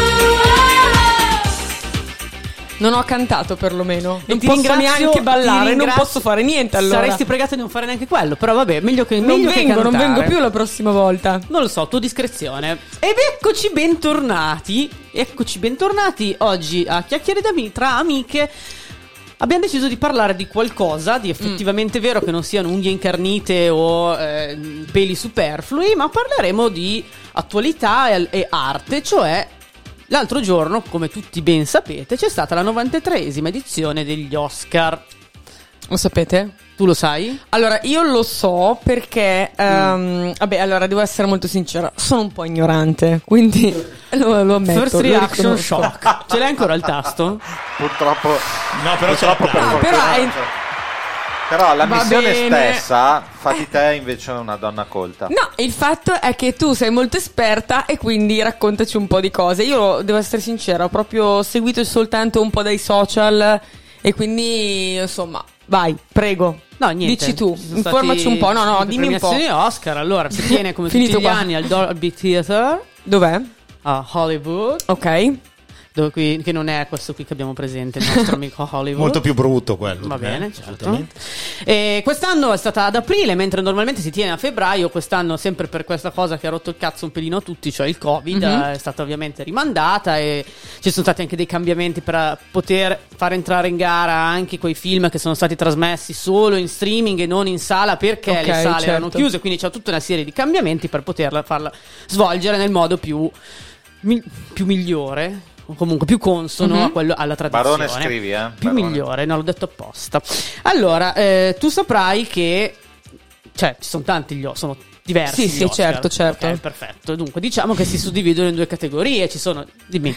Non ho cantato perlomeno. E Non ti posso ringrazio, neanche ballare, ti non ringrazio. posso fare niente allora. Saresti pregato di non fare neanche quello, però vabbè, meglio che Non meglio che vengo, non cantare. vengo più la prossima volta. Non lo so, tua discrezione. Ed eccoci bentornati. Eccoci bentornati oggi a Chiacchiere d'Ami- tra amiche. Abbiamo deciso di parlare di qualcosa di effettivamente vero, che non siano unghie incarnite o eh, peli superflui, ma parleremo di attualità e, e arte, cioè l'altro giorno, come tutti ben sapete, c'è stata la novantatreesima edizione degli Oscar. Lo sapete? Tu lo sai? Allora, io lo so perché, ehm, vabbè, allora devo essere molto sincera, sono un po' ignorante, quindi lo, lo ammetto. First lo reaction riconosco. shock. Ce l'hai ancora il tasto? Purtroppo. No, però c'è purtroppo la per placa. fortuna Però è- non c'è. Però la Va missione bene. stessa fa di te invece una donna colta. No, il fatto è che tu sei molto esperta e quindi raccontaci un po' di cose. Io devo essere sincera, ho proprio seguito soltanto un po' dai social e quindi, insomma, vai, prego. No, niente. Dici tu, Ci sono informaci stati un po'. No, no, le dimmi un po'. premiazioni Oscar. Allora, si tiene come Finito tutti gli qua. anni al Dolby Theatre Dov'è? a Hollywood, Ok. dove qui, che non è questo qui che abbiamo presente, il nostro amico Hollywood. Molto più brutto quello. Va eh, bene, certo. assolutamente. E quest'anno è stata ad aprile, mentre normalmente si tiene a febbraio. Quest'anno, sempre per questa cosa che ha rotto il cazzo un pelino a tutti, cioè il Covid, Mhm. è stata ovviamente rimandata e ci sono stati anche dei cambiamenti per eh, poter far entrare in gara anche quei film che sono stati trasmessi solo in streaming e non in sala, perché Ok, le sale certo. erano chiuse, quindi c'è tutta una serie di cambiamenti per poterla farla svolgere nel modo più, mi- più migliore, o comunque più consono Mhm. a quello, alla tradizione. Barone scrivi, eh? Più Barone. migliore, no, l'ho detto apposta. Allora, eh, tu saprai che, cioè, ci sono tanti gli Oscar, sono diversi. Sì, gli sì, Oscar. certo, certo. Ok, perfetto. Dunque, diciamo che si suddividono in due categorie. Ci sono, dimmi,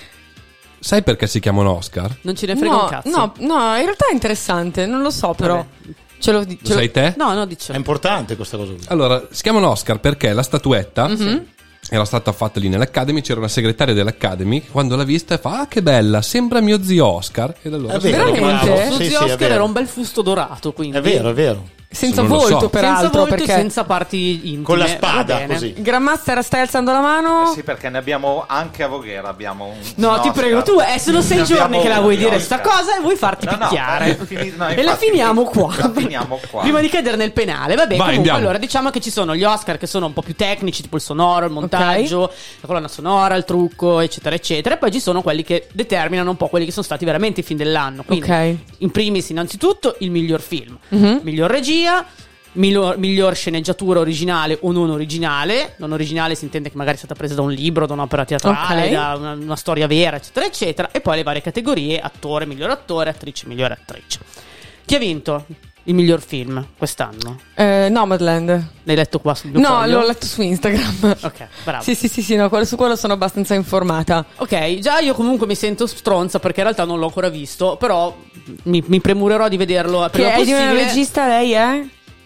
Sai perché si chiamano Oscar? non ce ne frega No, un cazzo. no, no, in realtà è interessante, non lo so però. Vabbè. Ce lo, ce Lo sai te? No, no, È diciamo. importante questa cosa. qui. Allora, si chiamano Oscar perché la statuetta Mhm. era stata fatta lì nell'Academy, c'era una segretaria dell'Academy che quando l'ha vista fa "Ah, che bella, sembra mio zio Oscar". E da allora È vero, Veramente? bravo. Suo Sì, zio sì, è Oscar vero. era un bel fusto dorato, quindi. È vero, è vero. Senza Non lo volto so. peraltro, senza volto perché e senza parti intime. Con la Va spada, bene. così. Grandmaster, stai alzando la mano? Eh sì, perché ne abbiamo anche a Voghera. Abbiamo un. No, un ti Oscar. prego, tu eh, sono sei Ne giorni abbiamo che la un vuoi dire Oscar. sta cosa e vuoi farti No, no, picchiare. eh, fini- no, e la infatti, finiamo qua. La finiamo qua. Prima di cadere nel penale, vabbè, Vai, comunque, andiamo. allora diciamo che ci sono gli Oscar che sono un po' più tecnici, tipo il sonoro, il montaggio, la colonna sonora, il trucco, eccetera, eccetera. E poi ci sono quelli che determinano un po' quelli che sono stati veramente i film dell'anno. Quindi, Ok. in primis, innanzitutto, il miglior film, Mhm. miglior regia. Miglior, miglior sceneggiatura originale o non originale. Non originale si intende che magari è stata presa da un libro, da un'opera teatrale, Ok. da una, una storia vera, eccetera, eccetera. E poi le varie categorie: attore, miglior attore, attrice, migliore attrice. Chi ha vinto il miglior film quest'anno? Eh, Nomadland. L'hai letto qua sul mio No, foglio? l'ho letto su Instagram. Ok, bravo. Sì, sì, sì, sì, no, quello- su quello sono abbastanza informata. Ok, già io comunque mi sento stronza perché in realtà non l'ho ancora visto, però mi, mi premurerò di vederlo a Che prima è di una possibile. regista, lei è?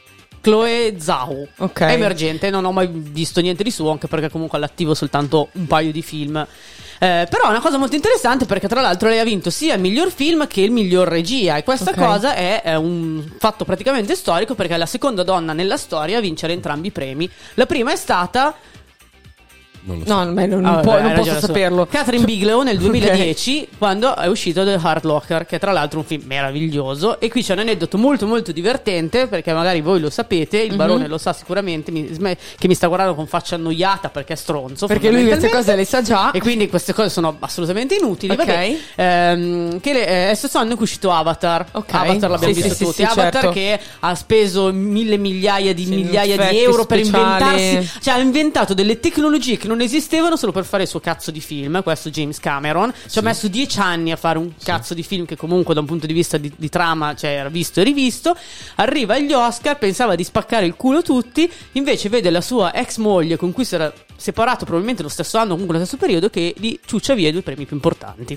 Chloe Zhao, Ok. è emergente, non ho mai visto niente di suo, anche perché comunque all'attivo soltanto un paio di film. Eh, però è una cosa molto interessante perché tra l'altro lei ha vinto sia il miglior film che il miglior regia, e questa Ok. cosa è, è un fatto praticamente storico perché è la seconda donna nella storia a vincere entrambi i premi. La prima è stata Non lo so. No, ma non, Ah, può- vabbè, non hai posso ragione, su- saperlo. Catherine Bigelow nel Ok. duemiladieci, quando è uscito The Hurt Locker, che è tra l'altro un film meraviglioso. E qui c'è un aneddoto molto molto divertente, perché magari voi lo sapete, il Mhm. barone lo sa sicuramente, mi- sme- che mi sta guardando con faccia annoiata perché è stronzo. Perché lui queste fondamentalmente. cose le sa già. E quindi queste cose sono assolutamente inutili. Ok. Vabbè. Ehm, che le, eh, è stesso anno che è uscito Avatar. Ok. Avatar l'abbiamo Sì, visto sì, sì, tutti. sì, Avatar certo. che ha speso mille migliaia di Sì, migliaia di effetti euro per speciali. inventarsi. Cioè, ha inventato delle tecnologie che non esistevano solo per fare il suo cazzo di film. Questo James Cameron ci ha messo dieci anni a fare un cazzo di film che comunque da un punto di vista di, di trama, cioè, era visto e rivisto. Arriva agli Oscar, pensava di spaccare il culo tutti, invece vede la sua ex moglie con cui si era separato probabilmente lo stesso anno, comunque lo stesso periodo, che gli ciuccia via i due premi più importanti.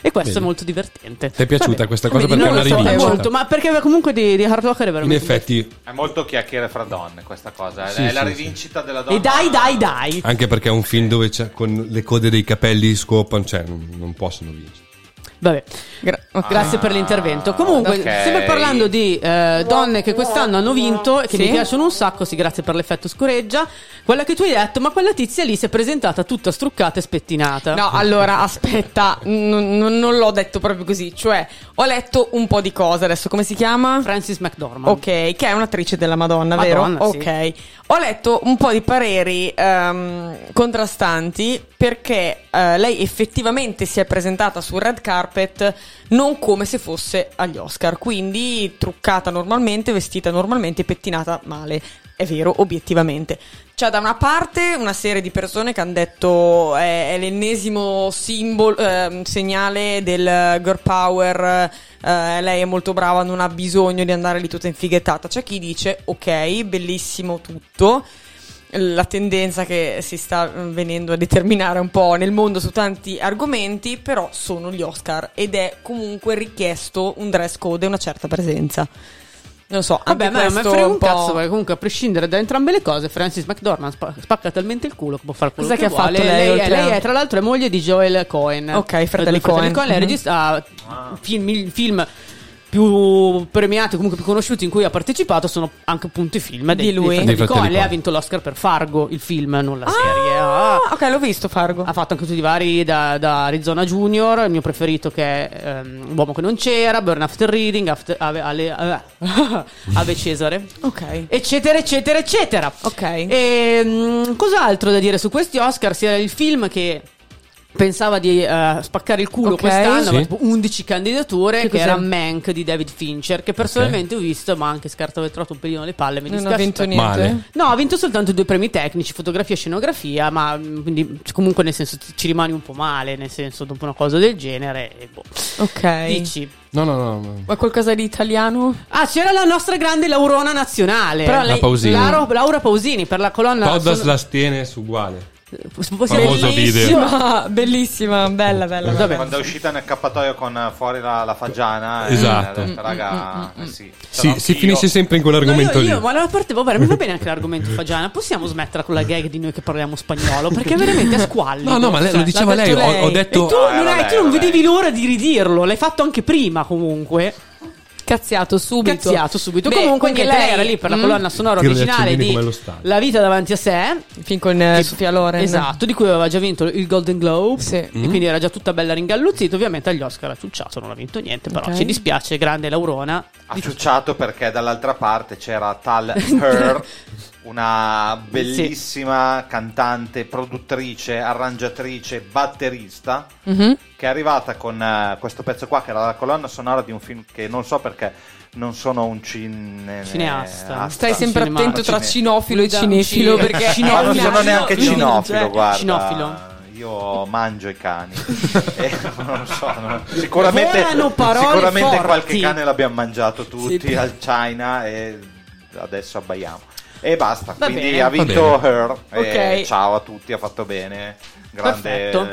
E questo Vedi. è molto divertente. Ti è piaciuta Vabbè. questa cosa Vedi, perché è non una lo so, rivincita? è molto, ma perché comunque di, di Hurt Locker è In veramente effetti, È molto chiacchiere fra donne questa cosa. È, Sì, è sì, la sì. rivincita della donna. E dai, dai, dai. anche perché è un film dove c'è, con le code dei capelli scopano, cioè non, non possono vincere. Vabbè, Gra- ok. grazie per l'intervento. Comunque, ok. sempre parlando di eh, donne che quest'anno hanno vinto e che Sì. mi piacciono un sacco, sì, grazie per l'effetto scoreggia. Quella che tu hai detto, ma quella tizia lì si è presentata tutta struccata e spettinata. No, allora, aspetta, n- n- non l'ho detto proprio così. Cioè, ho letto un po' di cose. Adesso, come si chiama? Frances McDormand. Ok, che è un'attrice della Madonna, Madonna, vero? sì. Ok. Ho letto un po' di pareri ehm, contrastanti perché eh, lei effettivamente si è presentata sul red carpet non come se fosse agli Oscar, quindi truccata normalmente, vestita normalmente, pettinata male. È vero, obiettivamente. C'è da una parte una serie di persone che hanno detto è, è l'ennesimo simbolo, ehm, segnale del girl power, eh, lei è molto brava, non ha bisogno di andare lì tutta infighettata. C'è chi dice ok, bellissimo tutto, la tendenza che si sta venendo a determinare un po' nel mondo su tanti argomenti, però sono gli Oscar ed è comunque richiesto un dress code e una certa presenza. Non so, Vabbè, anche ma me questo frega un un po'. cazzo, perché comunque a prescindere da entrambe le cose, Frances McDormand spa- spacca talmente il culo che può fare quello Cos'è che, che ha vuole. fatto lei, Lei, è, oltre a- lei è, tra l'altro, è moglie di Joel Cohen. Ok, fratelli Due Coen. Lei Mhm. regista film, il film più premiati, comunque più conosciuti in cui ha partecipato sono anche appunto i film dei, Di lui. dei fratelli Dei fratelli Coen. Lei Coen. ha vinto l'Oscar per Fargo, il film, non la serie. Ah, Ah, ok, l'ho visto Fargo. ha fatto anche tutti i vari da, da Arizona Junior, il mio preferito che è ehm, L'uomo che non c'era, Burn After Reading, After, Ave, Ale- Ave, Ave Cesare, Ok. eccetera eccetera eccetera. Ok. E mh, cos'altro da dire su questi Oscar? Sia il film che pensava di eh, spaccare il culo Ok. quest'anno, Sì. aveva tipo undici candidature, Che che cos'è? era Mank di David Fincher, che personalmente ho visto, ma anche scartato e trovato un pelino le palle, mi Non dispiace. ha vinto niente. Male. No, ha vinto soltanto due premi tecnici, fotografia e scenografia, ma mh, quindi comunque nel senso ti- ci rimani un po' male, nel senso dopo una cosa del genere e boh. Ok. Dici. No, no, no. no. Ma qualcosa di italiano? Ah, c'era la nostra grande Laurona nazionale. Però La lei- Pausini. Laura, Laura Pausini per la colonna Poddas sono- la stiene su uguale. possiamo Famoso video. Bellissima, bellissima, bella, bella. Vabbè. bella. Quando è uscita nel cappatoio con eh, fuori la, la fagiana, eh, Esatto. ha detto, raga, eh sì. Si, Però si io- finisce sempre in quell'argomento No, io, io, lì. ma a parte, vabbè, mi va bene anche l'argomento Fagiana. Possiamo smetterla con la gag di noi che parliamo spagnolo? Perché veramente è squallido. No, no, ma lei, Cioè, lo diceva l'ha lei. detto Ho, lei. ho E detto. tu, Ah, non, vabbè, hai- tu non vabbè. vedevi l'ora di ridirlo. L'hai fatto anche prima, comunque. Cazziato subito. Cazziato subito. Beh, Comunque, quindi niente, lei lei era lì per la mm, colonna sonora Tiro gli originale accendini di come allo stadio. La vita davanti a sé. il film con eh, Sofia Loren. Esatto, di cui aveva già vinto il Golden Globe. Sì. E quindi era già tutta bella ringalluzzita. Ovviamente agli Oscar ha ciucciato, non ha vinto niente. Però Ok. ci dispiace, grande Laurona. Ha ciucciato perché dall'altra parte c'era tal Her, una bellissima cantante, produttrice, arrangiatrice, batterista, Mhm. che è arrivata con eh, questo pezzo qua, che era la colonna sonora di un film che non so perché non sono un cine- Cineasta. Stai sempre Cinema- attento tra cine- cinofilo e Da- cinefilo cine- perché Ma non Cinofilo. sono neanche Cinofilo. cinofilo, Cioè, guarda. cinofilo. Io mangio i cani. E non so, no. Sicuramente, Volano parole sicuramente forti. qualche cane l'abbiamo mangiato tutti Sì. al China e adesso abbaiamo. E basta, Va quindi bene. ha vinto Va Her. E Ok. ciao a tutti, ha fatto bene. Grande. Perfetto.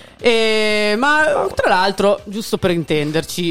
Eh, ma tra l'altro, giusto per intenderci,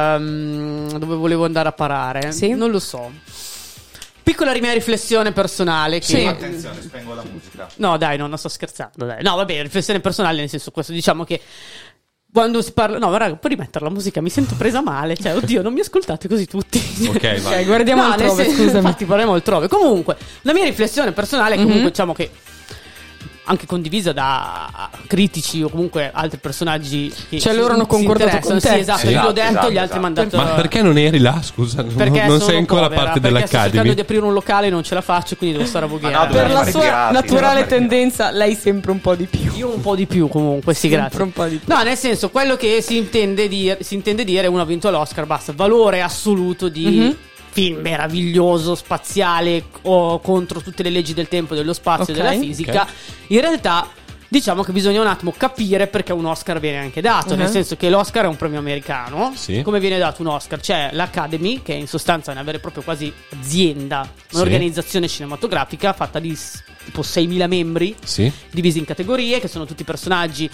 ehm, dove volevo andare a parare, Sì. non lo so. Piccola mia riflessione personale. Che... Sì. Attenzione, spengo la musica. No, dai, no, non sto scherzando. Dai. No, vabbè, riflessione personale, nel senso, questo diciamo che quando si parla. No, ma raga, puoi rimettere la musica, mi sento presa male. Cioè, oddio, non mi ascoltate così tutti. Ok, vai. Ok, guardiamo No, altrove, nel senso- scusami. Infatti parliamo altrove. Comunque, la mia riflessione personale è comunque, Mhm. diciamo che anche condivisa da critici o comunque altri personaggi che Cioè, si- loro hanno si concordato interessano. con te. Sì, esatto, Sì. io l'ho Esatto, detto, esatto, gli altri mi hanno esatto. dato. Ma perché non eri là? Scusa, non, Perché non sono sei ancora povera, parte perché sto cercando dell'Academy. di aprire un locale e non ce la faccio, quindi devo stare a Ma voghiare. no, Per dobbiamo la fare sua pirati, naturale dobbiamo fare tendenza, lei sempre un po' di più. Io un po' di più comunque, sì, Sempre grazie. un po' di più. No, nel senso, quello che si intende dire, si intende dire uno ha vinto l'Oscar, basta, valore assoluto di Mhm. film meraviglioso, spaziale, o contro tutte le leggi del tempo, dello spazio e Ok. della fisica. Ok. In realtà diciamo che bisogna un attimo capire perché un Oscar viene anche dato, Mhm. nel senso che l'Oscar è un premio americano. Sì. Come viene dato un Oscar? C'è l'Academy, che in sostanza è una vera e propria quasi azienda, Sì. un'organizzazione cinematografica fatta di s- tipo seimila membri Sì. divisi in categorie, che sono tutti personaggi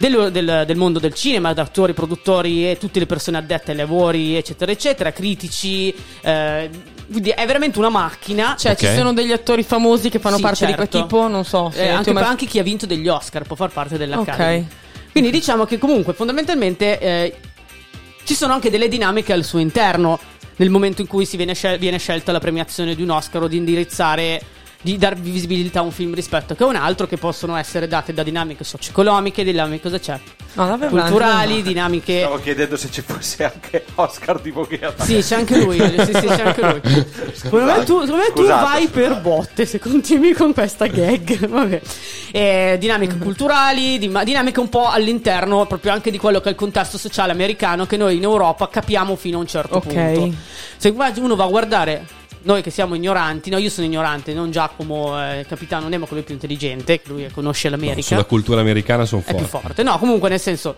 del, del, del mondo del cinema, da attori, produttori e tutte le persone addette ai lavori, eccetera, eccetera, critici. Eh, quindi è veramente una macchina. Cioè, Ok. ci sono degli attori famosi che fanno Sì, parte di certo. quel tipo, non so. Eh, se anche, tu mai- anche chi ha vinto degli Oscar può far parte dell'Academy. Ok. Quindi diciamo che comunque fondamentalmente eh, ci sono anche delle dinamiche al suo interno nel momento in cui si viene, scel- viene scelta la premiazione di un Oscar o di indirizzare, di dar visibilità a un film rispetto che a un altro, che possono essere date da dinamiche socio-economiche, dinamiche cosa c'è? No, davvero, culturali, no. dinamiche. Stavo chiedendo se ci fosse anche Oscar di Vogheta. Sì, c'è anche lui. Sì, sì, c'è anche lui. Secondo me tu, secondo me tu Scusate. vai per botte se continui con questa gag. Vabbè. Eh, dinamiche culturali, di- dinamiche un po' all'interno proprio anche di quello che è il contesto sociale americano, che noi in Europa capiamo fino a un certo Ok. punto. Se uno va a guardare, noi che siamo ignoranti, no, io sono ignorante, non Giacomo, eh, Capitano Nemo, quello è più intelligente, lui conosce l'America. Sulla cultura americana sono È più forte. forte. No, comunque nel senso,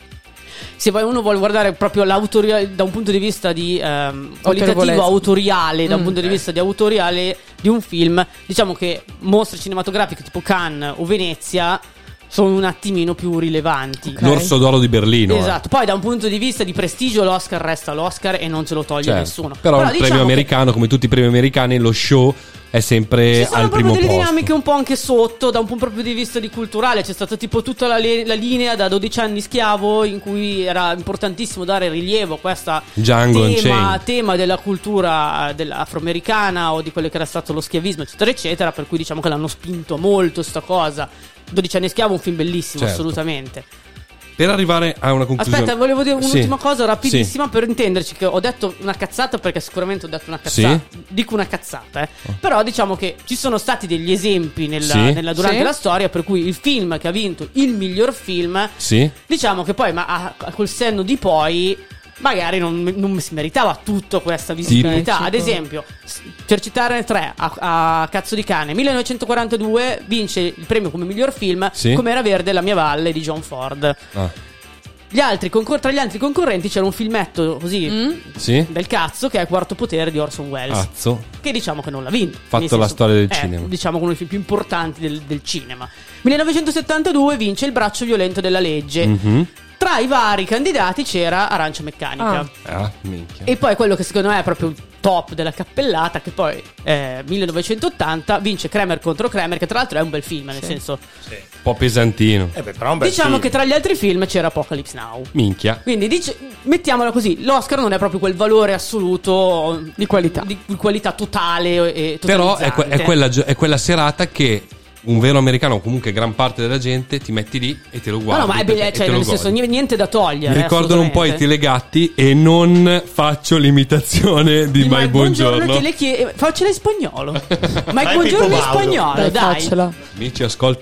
se poi uno vuole guardare proprio l'autoriale da un punto di vista di ehm, qualitativo, Autorevolezza. autoriale, da un Mm. punto di vista di autoriale di un film, diciamo che mostre cinematografiche tipo Cannes o Venezia sono un attimino più rilevanti. L'orso d'oro di Berlino. eh. Esatto, poi da un punto di vista di prestigio l'Oscar resta l'Oscar e non ce lo toglie Certo. nessuno. Però, il diciamo premio che americano, come tutti i premi americani, lo show è sempre ci sono al proprio primo delle posto. dinamiche un po' anche sotto, da un punto proprio di vista di culturale. C'è stata tipo tutta la, le- la linea da dodici anni schiavo, in cui era importantissimo dare rilievo a questa Django tema, Unchained. tema della cultura eh, della afroamericana o di quello che era stato lo schiavismo, eccetera, eccetera. Per cui diciamo che l'hanno spinto molto sta cosa. dodici anni schiavo, un film bellissimo, Certo. assolutamente. Per arrivare a una conclusione. Aspetta, volevo dire un'ultima Sì. cosa rapidissima per intenderci, che ho detto una cazzata perché sicuramente ho detto una cazzata. Dico una cazzata, eh. Però diciamo che ci sono stati degli esempi nella, Sì. nella- durante Sì. la storia per cui il film che ha vinto il miglior film, Sì. diciamo che poi ma a- a- col senno di poi magari non, non si meritava tutta questa visibilità. Tipo? Ad esempio, s- per citare tre a, a cazzo di cane, millenovecentoquarantadue vince il premio come miglior film, Sì. Come era verde la mia valle di John Ford. Ah. Gli altri concor- tra gli altri concorrenti c'era un filmetto così Mm? Sì. del cazzo che è Quarto Potere di Orson Welles, Azzo. che diciamo che non l'ha vinto. Fatto Nel senso, la storia del è, cinema. diciamo uno dei film più importanti del, del cinema. millenovecentosettantadue vince Il braccio violento della legge. Mhm. Tra i vari candidati c'era Arancia Meccanica. Ah. Ah, minchia. E poi quello che secondo me è proprio il top della cappellata, che poi eh, millenovecentottanta vince Kramer contro Kramer, che tra l'altro è un bel film, nel senso, Un po' pesantino. Eh beh, però è un bel diciamo film. che tra gli altri film c'era Apocalypse Now. Minchia. Quindi dice, mettiamola così, l'Oscar non è proprio quel valore assoluto Di qualità. di, di qualità totale e Però è, que- è totalizzante. quella, gio- è quella serata che un vero americano, o comunque gran parte della gente, ti metti lì e te lo No, guardi. no, ma è perché- belle- e cioè, te lo nel senso, godi. niente, niente da togliere. Mi ricordano un po' i assolutamente. Telegatti e non faccio l'imitazione di Di Mike Buongiorno. te le chie- faccela in spagnolo. Mike Vai, Buongiorno in Pippo Baudo. spagnolo, Dai, dai. faccela. Amici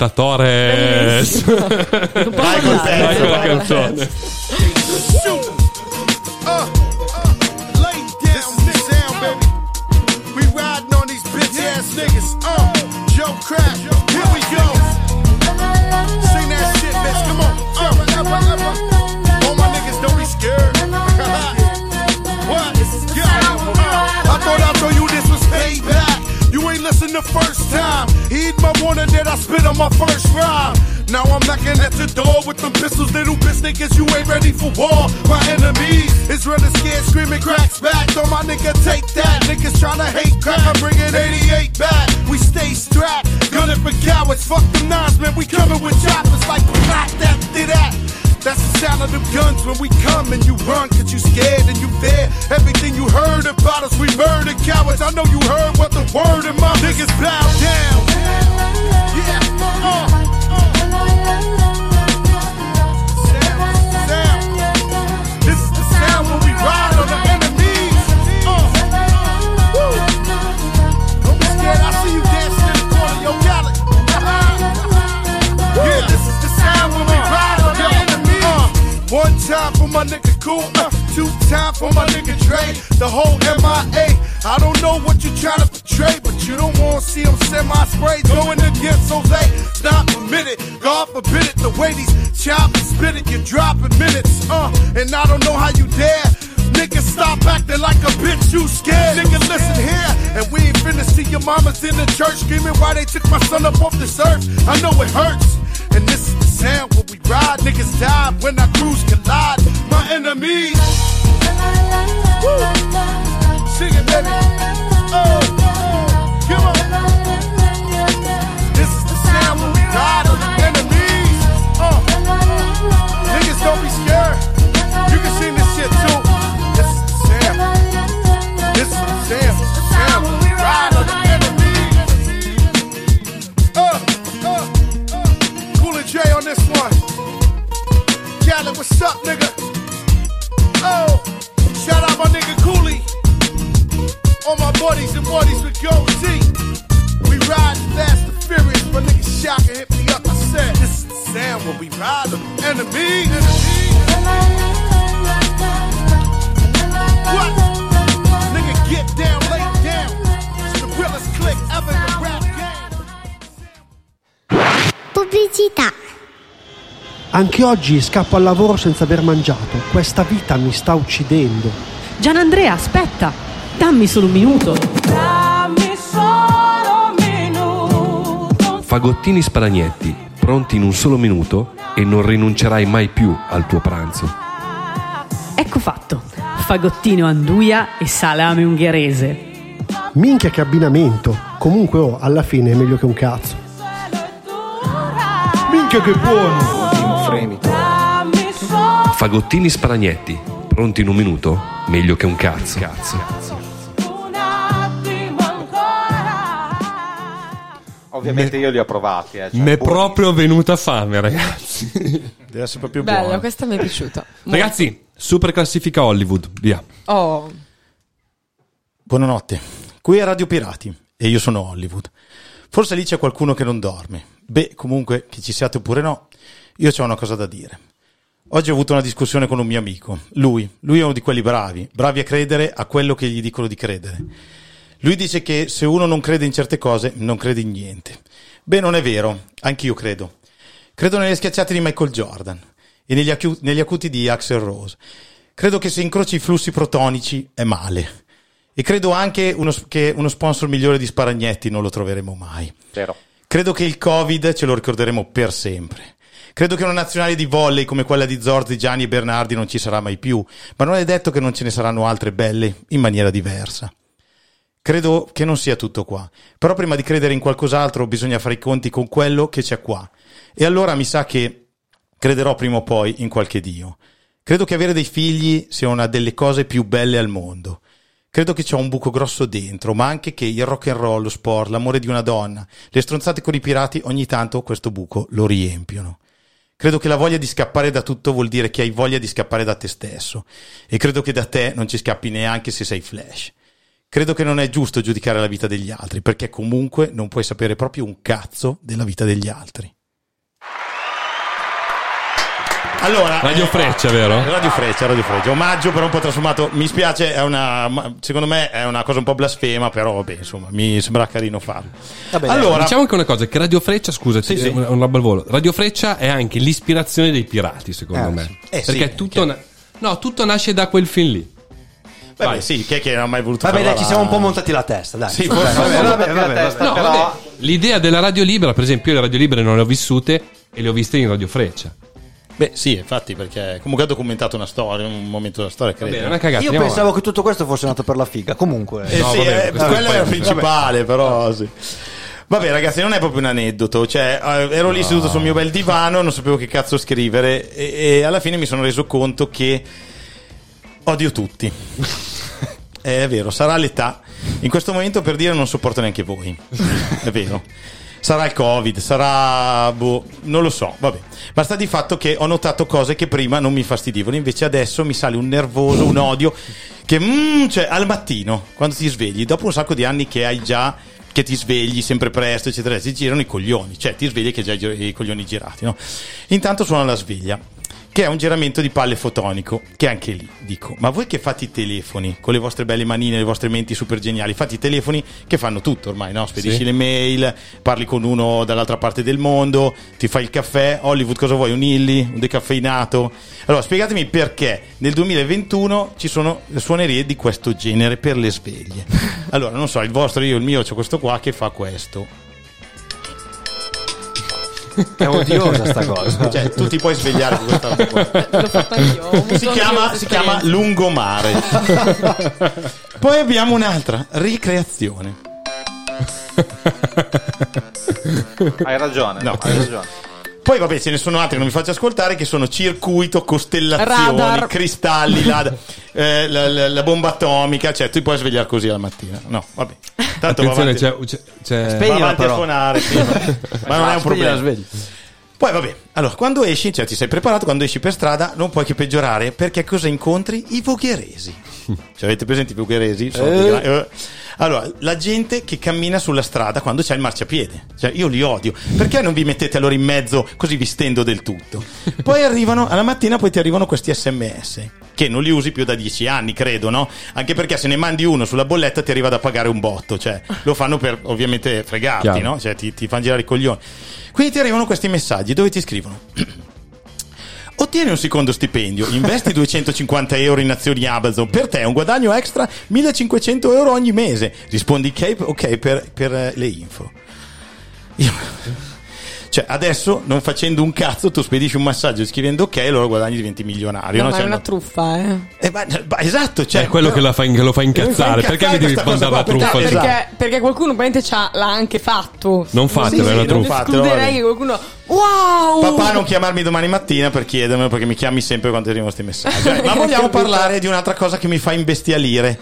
ascoltatores. Non posso Vai col parlare. Vai con la vai. canzone. Uh, uh, lay down this sound, baby. We riding on these bitch ass niggas. Uh, Joe Crack, here we go. Sing that shit, bitch. Come on. Uh, all my niggas don't be scared. What? Yeah. Uh, I thought I told you this was payback. You ain't listen the first time. Heed my warning that I spit on my first rhyme. Now I'm knocking at your door with them pistols, little bitch niggas. You ain't ready for war. My enemies is running scared, screaming cracks back. So my nigga take that. Niggas tryna hate crack. I'm bringing eighty-eight back. We stay strapped, gunning for cowards. Fuck them nines, man. We coming with choppers like black that did that. That's the sound of them guns when we come and you run cause you scared and you fear. Everything you heard about us, we murder cowards. I know you heard what the word of my niggas bow down. Yeah, uh, uh. Sound, sound. This is the sound when we ride on the enemies. Uh, woo. Don't be scared, I see you dancing in the corner, yo, Khaled. Yeah, this is the sound when we ride on the enemies. Uh, one time for my nigga Cool, uh, two time for my nigga Dre. The whole M I A. I don't know what you tryna portray, but you don't wanna see them semi-spray going against Jose. It's not permitted, God forbid it. The way these choppers spit it, you're dropping minutes. Uh, and I don't know how you dare. Nigga, stop acting like a bitch, you scared. Nigga, listen here, and we ain't finna see your mamas in the church screaming why they took my son up off this earth. I know it hurts, and this is the sound when we ride. Niggas die when our crews collide. My enemies. Woo. Sing it, baby. Oh, come on. This is the sound when we ride on the enemies. Uh. Niggas don't be scared. You can sing this shit too. This is the sound. This is the sound. The sound when we ride on the enemies. Uh, uh, uh. Cool and Dre on this one. Khaled, what's up, nigga? Oh, shout out my nigga Cooley. All my buddies and buddies with Gold T. We ride fast and furious. My nigga Shaka hit me up. I said, this is the sound when we ride them enemies. What? Nigga, get down, lay down. It's the realest click ever in the rap game. Pubblicità. Anche oggi scappo al lavoro senza aver mangiato. Questa vita mi sta uccidendo. Gianandrea, aspetta. Dammi solo un minuto. Dammi solo un minuto. Fagottini Spalagnetti, pronti in un solo minuto e non rinuncerai mai più al tuo pranzo. Ecco fatto. Fagottino anduia e salame ungherese. Minchia che abbinamento. Comunque oh, alla fine è meglio che un cazzo. Minchia che buono. Fagottini Spalagnetti, pronti in un minuto, meglio che un cazzo. cazzo. Ovviamente io li ho provati. Eh, cioè, Mi è pur- proprio venuta fame, ragazzi. Deve essere proprio Bello, buono. questa mi è piaciuta. Ragazzi, super classifica Hollywood, via. Oh. Buonanotte. Qui è Radio Pirati e io sono Hollywood. Forse lì c'è qualcuno che non dorme. Beh, comunque, che ci siate oppure no, io c'ho una cosa da dire. Oggi ho avuto una discussione con un mio amico. Lui, lui è uno di quelli bravi, bravi a credere a quello che gli dicono di credere. Lui dice che se uno non crede in certe cose, non crede in niente. Beh, non è vero, anch'io credo. Credo nelle schiacciate di Michael Jordan e negli, acu- negli acuti di Axl Rose. Credo che se incroci i flussi protonici è male. E credo anche uno, che uno sponsor migliore di Sparagnetti non lo troveremo mai. Vero. Credo che il Covid ce lo ricorderemo per sempre. Credo che una nazionale di volley come quella di Zorzi, Gianni e Bernardi non ci sarà mai più, ma non è detto che non ce ne saranno altre belle in maniera diversa. Credo che non sia tutto qua, però prima di credere in qualcos'altro bisogna fare i conti con quello che c'è qua. E allora mi sa che crederò prima o poi in qualche Dio. Credo che avere dei figli sia una delle cose più belle al mondo. Credo che c'ho un buco grosso dentro, ma anche che il rock and roll, lo sport, l'amore di una donna, le stronzate con i pirati ogni tanto questo buco lo riempiono. Credo che la voglia di scappare da tutto vuol dire che hai voglia di scappare da te stesso. E credo che da te non ci scappi neanche se sei Flash. Credo che non è giusto giudicare la vita degli altri, perché comunque non puoi sapere proprio un cazzo della vita degli altri. Allora, Radio eh, Freccia, vero? Radio Freccia, Radio Freccia. Omaggio però un po' trasformato. Mi spiace, è una, secondo me è una cosa un po' blasfema, però vabbè, insomma, mi sembra carino farlo. Vabbè, allora, diciamo anche una cosa, che Radio Freccia, scusati, Sì, sì. un roba al volo. Radio Freccia è anche l'ispirazione dei pirati, secondo Eh, me. sì. Eh, Perché sì, tutto, na- no, tutto nasce da quel film lì. beh, beh, sì, chi è che non ha mai voluto Vabbè, dai, farla ci là? siamo un po' montati la testa, dai. Sì, Vabbè, forse- vabbè, vabbè, vabbè, vabbè, vabbè. No, vabbè, l'idea della radio libera, per esempio, io le radio libere non le ho vissute e le ho viste in Radio Freccia. Beh, sì, infatti, perché comunque ha documentato una storia, un momento della storia, credo. Vabbè, non è cagata, Io andiamo pensavo che tutto questo fosse nato per la figa. Comunque, Eh no, sì, vabbè, eh, questo quello poi- è il principale, però sì. Vabbè, ragazzi, non è proprio un aneddoto. Cioè, eh, ero lì seduto sul mio bel divano, non sapevo che cazzo scrivere, e, e alla fine mi sono reso conto che odio tutti. È vero, sarà l'età. In questo momento, per dire, non sopporto neanche voi. È vero. Sarà il Covid, sarà boh, non lo so, vabbè. Basta di fatto che ho notato cose che prima non mi fastidivano, invece adesso mi sale un nervoso, un odio che mm, cioè al mattino, quando ti svegli, dopo un sacco di anni che hai già, che ti svegli sempre presto, eccetera, ti girano i coglioni, cioè ti svegli che già hai i coglioni girati, no? Intanto suona la sveglia, che è un giramento di palle fotonico, che anche lì dico, ma voi che fate i telefoni con le vostre belle manine, le vostre menti super geniali, fate i telefoni che fanno tutto ormai, no? Spedisci Sì. le mail, parli con uno dall'altra parte del mondo, ti fai il caffè. Hollywood, cosa vuoi? Un illy? Un decaffeinato? Allora spiegatemi perché nel duemilaventuno ci sono suonerie di questo genere per le sveglie. Allora non so, il vostro, io il mio, c'ho questo qua che fa questo. È odiosa sta cosa. Cioè, tu ti puoi svegliare con questa roba qua. L'ho fatto anch'io. ho avuto Si anch'io chiama, questa si chiama esperienza. lungomare. Poi abbiamo un'altra, ricreazione. Hai ragione, No, hai ragione. Poi vabbè, ce ne sono altri che non mi faccio ascoltare, che sono circuito, costellazioni, Radar. cristalli, la, eh, la, la- la bomba atomica. Cioè, tu puoi svegliare così la mattina. No, vabbè. Tanto va Attenzione, avanti, c'è, c'è, c'è- va Spegnila, avanti a però. suonare, sì, ma, ma non è un problema. Svegli. Poi vabbè, allora, quando esci, cioè ti sei preparato, quando esci per strada non puoi che peggiorare, perché cosa incontri? I vogheresi. Cioè, avete presente i vogheresi? Sono Eh. dei gra- eh. Allora, la gente che cammina sulla strada quando c'è il marciapiede. Cioè, io li odio. Perché non vi mettete allora in mezzo così vi stendo del tutto? Poi arrivano, alla mattina poi ti arrivano questi sms, che non li usi più da dieci anni, credo, no? Anche perché se ne mandi uno sulla bolletta ti arriva da pagare un botto. Cioè, lo fanno per, ovviamente, fregarti, Chiaro. no? Cioè, ti, ti fanno girare i coglioni. Quindi ti arrivano questi messaggi dove ti scrivono: ottieni un secondo stipendio, investi duecentocinquanta euro in azioni Amazon, per te è un guadagno extra millecinquecento euro ogni mese. Rispondi ok, ok per, per eh, le info. Io... Cioè, adesso, non facendo un cazzo, tu spedisci un messaggio scrivendo ok, allora guadagni, diventi milionario. No, no? ma Cioè, è una no- truffa, eh. Eh, ma- ma- esatto, cioè, è quello però- che, la fa in- che lo fa incazzare. Lo fa Perché mi devi incazzare questa mandare la cosa qua, truffa? perché- Esatto. Perché, perché qualcuno probabilmente c'ha, l'ha anche fatto. Non fatelo, Sì, è una sì, truffa. non fatelo, Escluderei vabbè. che qualcuno. Wow! Papà, non chiamarmi domani mattina per chiedermelo, perché mi chiami sempre quando arrivano questi messaggi. Eh, ma vogliamo parlare di un'altra cosa che mi fa imbestialire.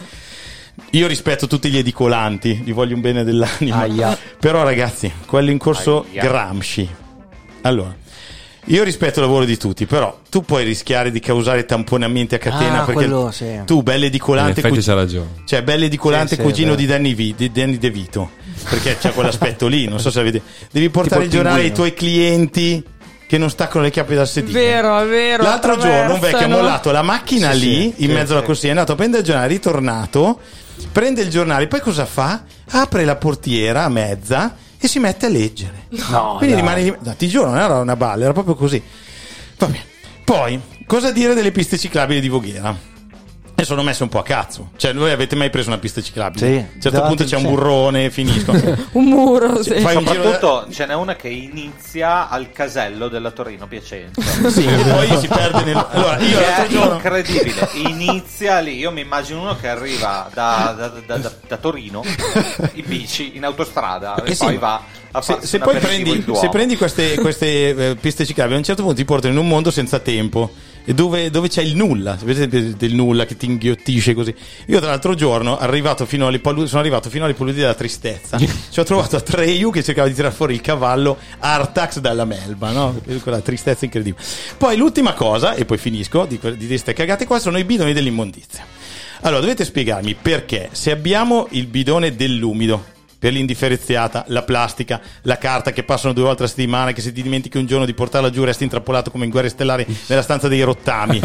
Io rispetto tutti gli edicolanti, gli voglio un bene dell'anima. Aia. Però ragazzi, quello in corso Aia. Gramsci. Allora, io rispetto il lavoro di tutti, però tu puoi rischiare di causare tamponamenti a catena, Ah, perché quello, sì. tu, bello In edicolante, effetti cu- c'ha ragione. cioè bello edicolante Sì, sì, cugino è di Danny, v, di Danny De Vito, perché c'è quell'aspetto lì, non so se avete, devi portare il Tipo il giornale ai pinguino. tuoi clienti che non staccano le chiappe dal sedile. Vero, è vero. L'altro giorno un vecchio ha attraversano. mollato la macchina Sì, lì sì, in sì, mezzo alla sì. corsia, è andato a prendere il giornale, è ritornato, prende il giornale, poi cosa fa? Apre la portiera a mezza e si mette a leggere. No, Quindi dai. rimane lì, no, ti giuro, non era una balla, era proprio così. Vabbè. Poi, cosa dire delle piste ciclabili di Voghera? E sono messe un po' a cazzo. Cioè, voi avete mai preso una pista ciclabile? Sì, A un certo davanti punto c'è un c'è. burrone, finisco. Un muro, sì. Fai un giro da- Soprattutto ce n'è una che inizia al casello della Torino Piacenza. Sì, e poi si perde nel... Allora, io Che l'altro è giorno... incredibile, inizia lì. Io mi immagino uno che arriva da, da- da- da- da Torino in bici, in autostrada, e Eh sì, poi ma- va a Se, farsi se un poi aperitivo prendi, in Duomo. se prendi queste, queste eh, piste ciclabili, a un certo punto ti portano in un mondo senza tempo, e dove, dove c'è il nulla, vedete del nulla che ti inghiottisce così. Io tra l'altro giorno arrivato fino alle palu- sono arrivato fino alle paludi della tristezza. Ci ho trovato Atreyu che cercava di tirare fuori il cavallo Artax dalla melba, no? Quella tristezza incredibile. Poi l'ultima cosa, e poi finisco di, que- di queste cagate qua, sono i bidoni dell'immondizia. Allora, dovete spiegarmi perché se abbiamo il bidone dell'umido per l'indifferenziata, la plastica, la carta che passano due volte a settimana, che se ti dimentichi un giorno di portarla giù resti intrappolato come in Guerre Stellari nella stanza dei rottami.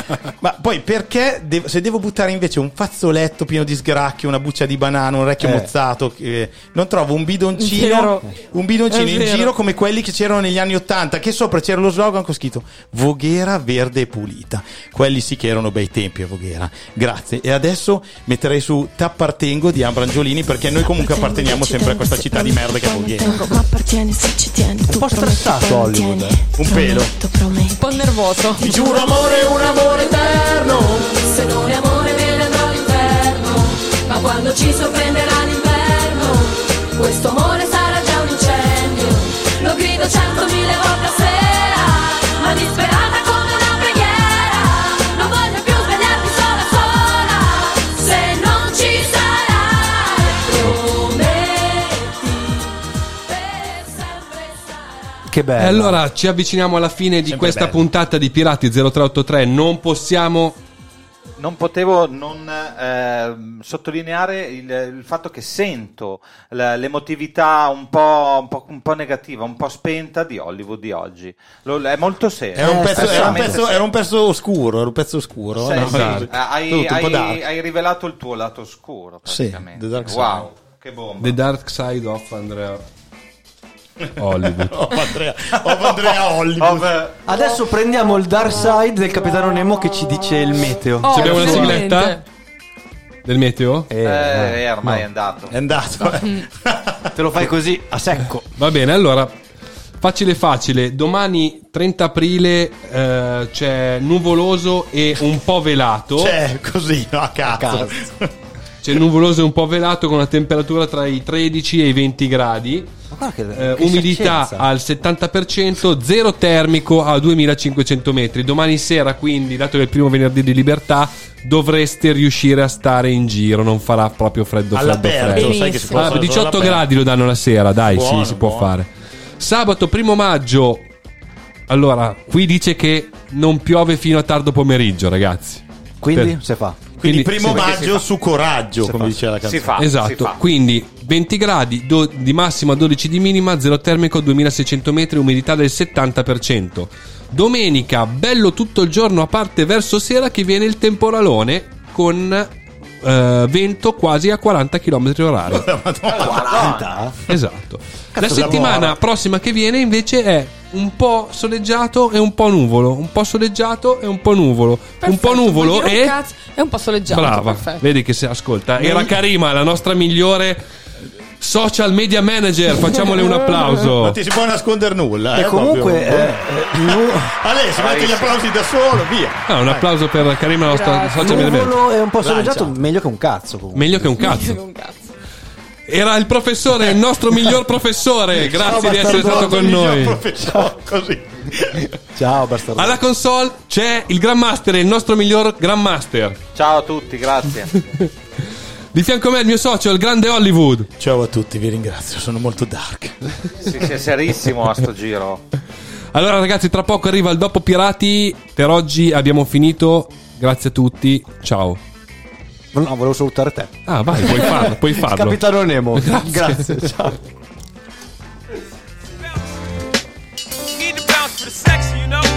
Ma poi perché devo- se devo buttare invece un fazzoletto pieno di sgracchio, una buccia di banana, un orecchio Eh. mozzato, eh, non trovo un bidoncino, Vero. un bidoncino È in vero. giro come quelli che c'erano negli anni ottanta, che sopra c'era lo slogan con scritto Voghera verde e pulita. Quelli sì che erano bei tempi a Voghera. Grazie. E adesso metterei su T'appartengo di Ambrangiolini, perché noi comunque apparteniamo sempre a questa città di merda che è Voghera. Ma appartieni se ci tieni. Un po' stressato Hollywood. Un pelo. Un po' nervoso. Ti giuro amore, un amore eterno. Se non è amore me ne andrò all'inferno. Ma quando ci sorprenderà l'inverno, questo amore sarà già un incendio. Lo grido centomila volte a sera, ma disperata come una preghiera. Non voglio più svegliarmi sola sola, se non ci sarai. Prometti, per sempre sarai. Che bello. E allora ci avviciniamo alla fine di Sempre questa bello. puntata di Pirati zero tre otto tre. Non possiamo. Non potevo non ehm, sottolineare il, il fatto che sento la- l'emotività un po', un, po', un po' negativa, un po' spenta di Hollywood di oggi. Lo- è molto serio. Era un, Eh, pezzo, sì, era, un veramente pezzo, serio. era un pezzo oscuro, era un pezzo oscuro. Sì, no? sì. Esatto. Eh, hai, Tutto un po' hai- dark. hai rivelato il tuo lato oscuro, Sì, praticamente. The Dark Side. Wow, che bomba. The Dark Side of Andrea Hollywood. Oh, Andrea, oh, Andrea Hollywood. Oh, Adesso prendiamo il Dark Side del Capitano Nemo che ci dice il meteo. Oh, Ci abbiamo una finalmente. sigletta del meteo? Eh, eh, eh, ormai no. è andato. È andato. Te lo fai così a secco. Va bene, allora facile facile, domani trenta aprile eh, c'è nuvoloso e un po' velato. C'è così, no, a cazzo. C'è nuvoloso e un po' velato con una temperatura tra i tredici e i venti gradi. Che, eh, che umidità scienza. al settanta per cento, zero termico a duemilacinquecento metri. Domani sera, quindi, dato che è il primo venerdì di libertà, dovreste riuscire a stare in giro. Non farà proprio freddo freddo All'aperto, freddo. sai che si può Ah, fare solo diciotto all'aperto. gradi lo danno la sera, dai, Buono, sì, si può buono. fare. Sabato primo maggio. Allora, qui dice che non piove fino a tardo pomeriggio, ragazzi. Quindi Per- se fa. Quindi Quindi- primo sì, maggio su coraggio, Si come fa. diceva la canzone. Si fa. Esatto, si fa. quindi venti gradi do- di massima, dodici di minima, zero termico, duemilaseicento metri, umidità del settanta per cento. Domenica, bello tutto il giorno, a parte verso sera che viene il temporalone con eh, vento quasi a quaranta chilometri orari. quaranta? Esatto. La Cazzo, settimana lavora. prossima che viene invece è un po' soleggiato e un po' nuvolo, un po' soleggiato e un po' nuvolo, un po' nuvolo Vuol dire un e cazzo, è un po' soleggiato. brava, Perfetto. vedi che si ascolta. Era Karima, la nostra migliore social media manager. Facciamole un applauso. Non ti si può nascondere nulla. E eh, comunque proprio. eh, eh, nu- Allora, si mette gli applausi da solo, via. Ah, un applauso per Karima, la nostra Grazie. social media manager. nuvolo è un po' Lancia. soleggiato, meglio che un cazzo comunque. Meglio che un cazzo. Un cazzo. Era il professore, il nostro miglior professore. Grazie di essere stato con noi. Professore, così. Ciao bastardo. Alla console c'è il Grandmaster, il nostro miglior Grandmaster. Ciao a tutti, grazie. Di fianco a me il mio socio, il grande Hollywood. Ciao a tutti, vi ringrazio, sono molto dark. Sì, sì, è serissimo a sto giro. Allora ragazzi, tra poco arriva il Dopo Pirati. Per oggi abbiamo finito. Grazie a tutti. Ciao. No, volevo salutare te. Ah, vai, puoi farlo, puoi farlo. Capitano Nemo. Grazie. Grazie, ciao. Need to bounce for the section, you know.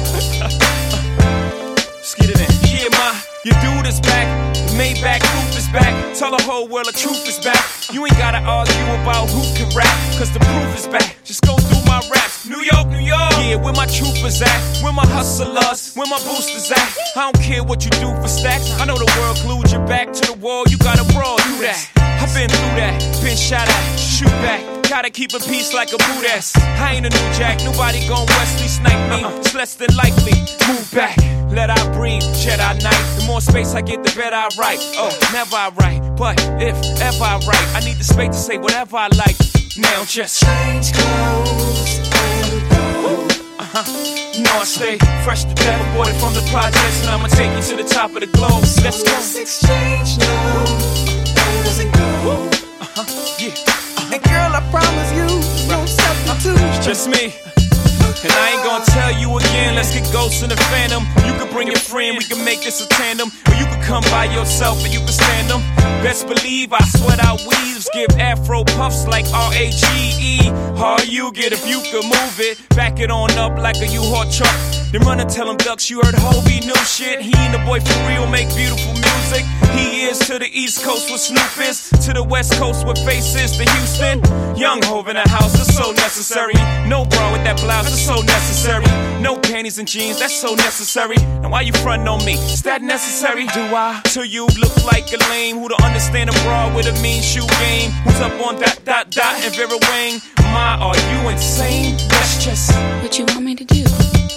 Let's get it in. Yeah, ma, your dude is back. The Maybach roof is back. Tell the whole world the truth is back. You ain't gotta argue about who can rap, cause the proof is back. Just go through my raps. New York, New York. Yeah, where my troopers at? Where my hustlers? Where my boosters at? I don't care what you do for stacks. I know the world glued your back to the wall. You gotta brawl through that. I've been through that. Been shot at. Shoot back. Gotta keep a peace like a boot ass. I ain't a new jack. Nobody gon' Wesley snipe me. It's less than likely. Move back. Let I breathe. Jedi Knight. The more space I get, the better I write. Oh, never I write. But if ever I write, I need the space to say whatever I like. Now just change clothes and go. Uh-huh. You know I stay fresh to death, aborted from the projects, and I'ma take you to the top of the globe. Let's go. Let's exchange now. And go. Uh-huh. Yeah. Uh-huh. And girl, I promise you, no substitute. It's just me. And I ain't gonna tell you again, let's get ghosts in the phantom. You can bring your friend, we can make this a tandem. Or you can come by yourself and you can stand them. Best believe I sweat out weaves, give afro puffs like R A G E. How you get if you could move it, back it on up like a U-Haul truck. Then run and tell them ducks you heard Hobie new shit. He and the boy for real make beautiful music. He is to the East Coast with Snoop is, to the West Coast with Face is to Houston. Young Hov in the house, that's so necessary. No bra with that blouse, that's so necessary. No panties and jeans, that's so necessary. Now why you frontin' on me? Is that necessary? Do I? To you look like a lame who don't understand a bra with a mean shoe game. Who's up on dot dot dot and Vera Wang? My, are you insane? That's just What you want me to do?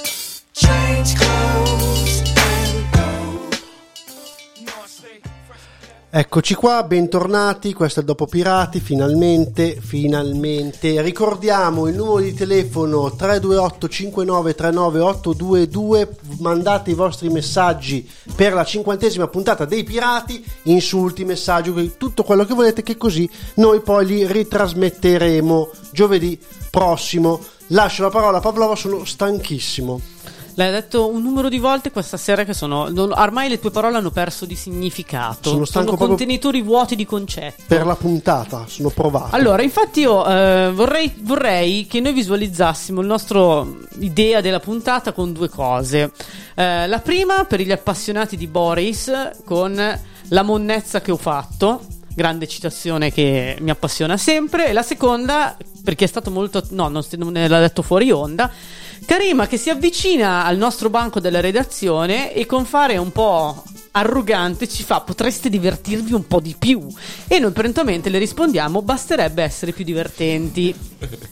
change clothes and go. You know I stay fresh. Eccoci qua, bentornati, questo è il Dopo Pirati, finalmente, finalmente. Ricordiamo il numero di telefono tre due otto cinque nove tre nove otto due due, mandate i vostri messaggi per la cinquantesima puntata dei Pirati, insulti, messaggi, tutto quello che volete, che così noi poi li ritrasmetteremo giovedì prossimo. Lascio la parola a Pavlova, sono stanchissimo. L'hai detto un numero di volte questa sera che sono non- ormai le tue parole hanno perso di significato. Sono stanco proprio contenitori vuoti di concetto. Per la puntata, sono provato. Allora, infatti io eh, vorrei, vorrei che noi visualizzassimo il nostro idea della puntata con due cose. Eh, la prima per gli appassionati di Boris con la monnezza che ho fatto, grande citazione che mi appassiona sempre, e la seconda perché è stato molto, no, non, non l'ha detto fuori onda, Karima che si avvicina al nostro banco della redazione e con fare un po' arrogante ci fa: potreste divertirvi un po' di più, e noi prontamente le rispondiamo: basterebbe essere più divertenti.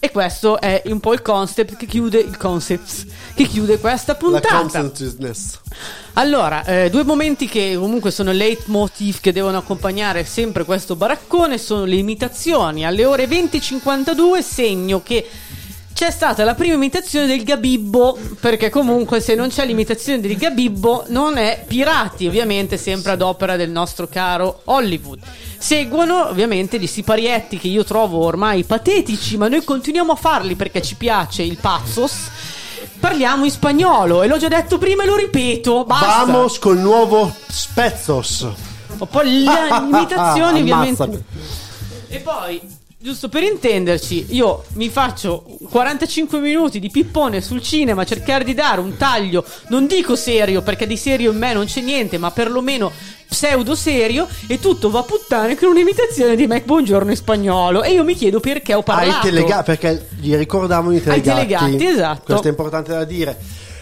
E questo è un po' il concept che chiude il concept che chiude questa puntata. La consciousness. Allora, eh, due momenti che comunque sono leitmotiv che devono accompagnare sempre questo baraccone sono le imitazioni. Alle ore venti e cinquantadue segno che c'è stata la prima imitazione del Gabibbo, perché comunque se non c'è l'imitazione del Gabibbo non è Pirati, ovviamente sempre ad opera del nostro caro Hollywood. Seguono ovviamente gli siparietti che io trovo ormai patetici, ma noi continuiamo a farli perché ci piace il pazzos. Parliamo in spagnolo e l'ho già detto prima e lo ripeto, basta. Vamos col nuovo Spezzos. O poi le imitazioni ovviamente. Ammazzami. E poi, giusto per intenderci, io mi faccio quarantacinque minuti di pippone sul cinema, cercare di dare un taglio, non dico serio perché di serio in me non c'è niente, ma perlomeno pseudo serio, e tutto va a puttane con un'imitazione di Mac Buongiorno in spagnolo. E io mi chiedo perché ho parlato. Ai telegatti, perché gli ricordavano i Ai telegatti. telegatti, esatto. Questo è importante da dire.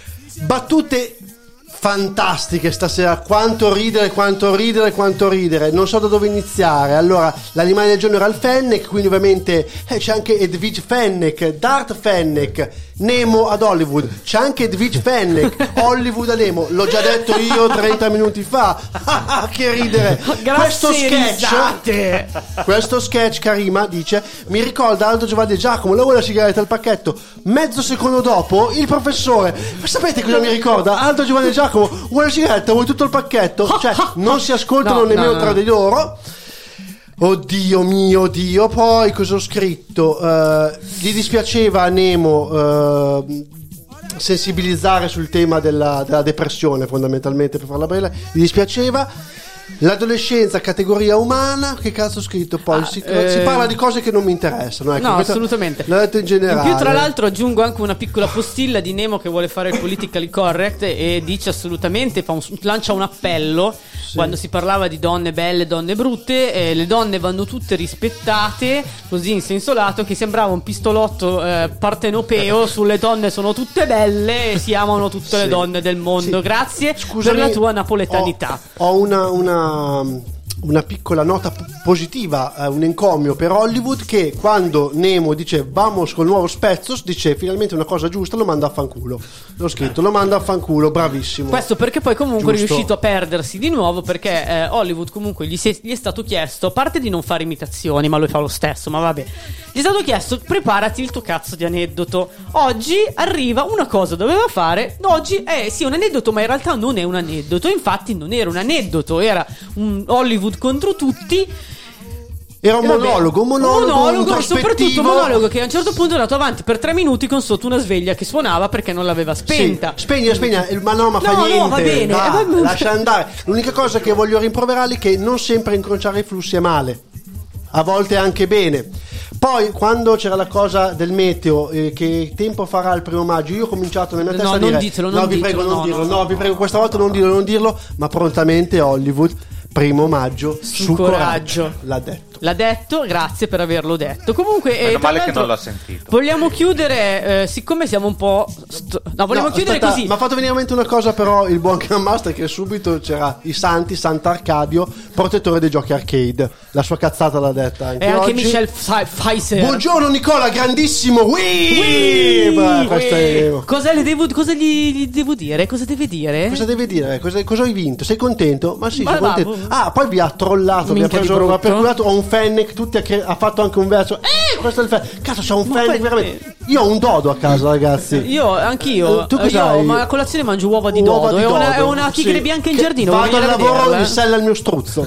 Battute fantastiche stasera, quanto ridere, quanto ridere, quanto ridere. Non so da dove iniziare. Allora, l'animale del giorno era il Fennec, quindi ovviamente eh, c'è anche Edwige Fennec, Dart Fennec, Nemo ad Hollywood. C'è anche Edwige Fennec, Hollywood a Nemo. L'ho già detto io trenta minuti fa. Che ridere. Questo sketch, questo sketch, Karima dice, mi ricorda Aldo Giovanni e Giacomo, la vuole la sigaretta al pacchetto. Mezzo secondo dopo il professore. Ma sapete cosa mi ricorda? Aldo Giovanni e Giacomo, vuoi la sigaretta, vuoi tutto il pacchetto? Cioè non si ascoltano No, nemmeno no, tra no. di loro. Oddio mio Dio. Poi cosa ho scritto? Uh, gli dispiaceva a Nemo uh, sensibilizzare sul tema della, della depressione, fondamentalmente, per farla bella. Gli dispiaceva. L'adolescenza, categoria umana. Che cazzo ho scritto poi? Ah, si, eh... si parla di cose che non mi interessano, ecco. No, Questo assolutamente. l'ho detto in generale. In più, tra l'altro, aggiungo anche una piccola postilla di Nemo che vuole fare il politically correct e dice assolutamente, fa un, lancia un appello. Sì. Quando si parlava di donne belle, donne brutte, eh, le donne vanno tutte rispettate, così in senso lato, che sembrava un pistolotto eh, partenopeo sulle donne sono tutte belle e si amano tutte sì. le donne del mondo. Sì. Grazie. Scusami, per la tua napoletanità. Ho, ho una, una una piccola nota p- positiva, eh, un encomio per Hollywood, che quando Nemo dice vamos col nuovo Spezzos, dice finalmente una cosa giusta, lo manda a fanculo. L'ho scritto, lo manda a fanculo, bravissimo. Questo perché poi comunque Giusto. è riuscito a perdersi di nuovo, perché eh, Hollywood comunque gli, si, gli è stato chiesto, a parte di non fare imitazioni, ma lo fa lo stesso, ma vabbè, gli è stato chiesto preparati il tuo cazzo di aneddoto. Oggi arriva una cosa doveva fare, oggi è sì un aneddoto, ma in realtà non è un aneddoto, infatti non era un aneddoto, era un Hollywood contro tutti. Era un monologo, un monologo, un monologo, introspettivo. soprattutto un monologo che a un certo punto è andato avanti per tre minuti con sotto una sveglia che suonava perché non l'aveva spenta. Sì, spegni, spegni, ma no, ma no, fa niente. No, va bene. Va, eh, va... lascia andare. L'unica cosa che voglio rimproverarli è che non sempre incrociare i flussi è male. A volte anche bene. Poi quando c'era la cosa del meteo, eh, che tempo farà il primo maggio, io ho cominciato nella mia no, testa non a dire ditelo, non no vi ditelo, prego no, non dirlo, no, no, no vi prego questa volta non dirlo, non dirlo, ma prontamente Hollywood primo maggio su, su coraggio. coraggio l'ha detto. L'ha detto, grazie per averlo detto. Comunque, meno eh, male che non l'ha sentito. Vogliamo chiudere, eh, siccome siamo un po'. St- no, vogliamo No, chiudere aspetta, così. mi ha fatto venire in mente una cosa, però, il buon Grand Master, che subito c'era i Santi, Sant'Arcadio, protettore dei giochi arcade. La sua cazzata l'ha detta anche E anche oggi. Michel Pfizer. Buongiorno Nicola, grandissimo. Whee! Beh, questo è- Cosa, le devo, cosa gli, gli devo dire? Cosa deve dire? Cosa deve dire? Cosa, cosa hai vinto? Sei contento? Ma sì, Ma sono bravo. contento. Ah, poi vi ha trollato, vi ha Minchia di preso, brutto. ha perculato. Ho un Fennec, tutti ha, cre- ha fatto anche un verso. Eh, questo è il Fennec. Cazzo, c'ho un Ma Fennec, poi- veramente. Io ho un dodo a casa, ragazzi. Io, anch'io. Eh, tu io, cos'hai? ma a colazione mangio uova di Uova dodo. di È una, è dodo, una tigre sì. bianca in Che giardino. Vado voglio al venire a lavoro, vederla, mi eh. sella il mio struzzo.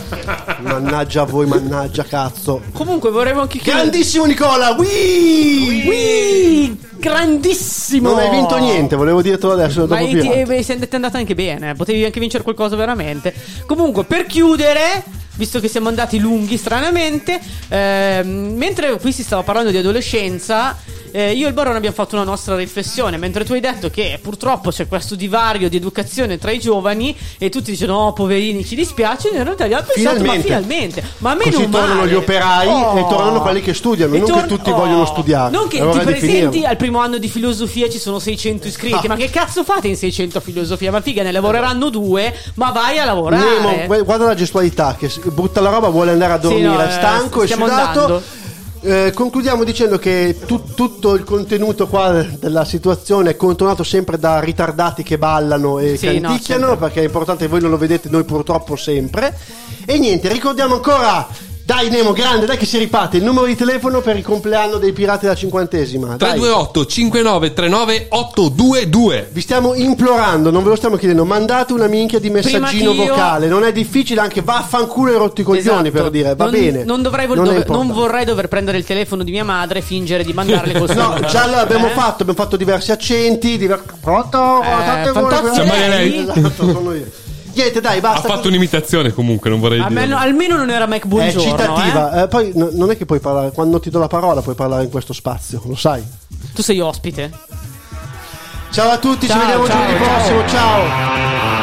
Mannaggia a voi, mannaggia cazzo. Comunque vorremmo anche chiudere. Grandissimo Nicola. Whee! Whee! Grandissimo. Non hai vinto niente, volevo dirtelo adesso. Ma Dopo ti, Pirati. eh, beh, siete andata anche bene. Potevi anche vincere qualcosa veramente. Comunque, per chiudere, visto che siamo andati lunghi stranamente, ehm, mentre qui si stava parlando di adolescenza, eh, io e il Barone abbiamo fatto una nostra riflessione. Mentre tu hai detto che purtroppo c'è questo divario di educazione tra i giovani e tutti dicono oh poverini ci dispiace, in realtà gli ho pensato ma finalmente, ma a me Così non tornano male. gli operai Oh. e tornano quelli che studiano, E non tor- che tutti oh. vogliono studiare. Non che È ti ora di presenti finirla. al primo anno di filosofia ci sono seicento iscritti, Ah. ma che cazzo fate in seicento a filosofia? Ma figa, ne lavoreranno due, ma vai a lavorare. Nemo, gu- guarda la gestualità che s- butta la roba, vuole andare a dormire, Sì, no, è stanco e stiamo sudato. andando. Eh, concludiamo dicendo che tu- tutto il contenuto qua della situazione è contornato sempre da ritardati che ballano e Sì, canticchiano, no, perché è importante che voi non lo vedete, noi purtroppo sempre. E niente, ricordiamo ancora, dai Nemo, grande, dai che si riparte, il numero di telefono per il compleanno dei pirati della cinquantesima. tre due otto cinque nove tre nove otto due due. Vi stiamo implorando, non ve lo stiamo chiedendo, mandate una minchia di messaggino Prima che io- vocale, non è difficile, anche vaffanculo e rotti i coglioni, Esatto. per dire, va non, bene. Non, dovrei vol- Non è dove- importante. non vorrei dover prendere il telefono di mia madre e fingere di mandarle col suo No, numero. già l'abbiamo Eh? fatto, abbiamo fatto diversi accenti, diver- pronto? Eh, Guardate voi, fantozzi guardate- Siamo lei? Esatto, sono io. Niente, dai, Ha basta. fatto un'imitazione comunque, non vorrei dire. Almeno, almeno non era Mac È Buongiorno. citativa. eh. Eh, poi no- non è che puoi parlare, quando ti do la parola puoi parlare in questo spazio, lo sai. Tu sei ospite. Ciao a tutti, Ciao, ci vediamo ciao, giovedì ciao. prossimo, ciao.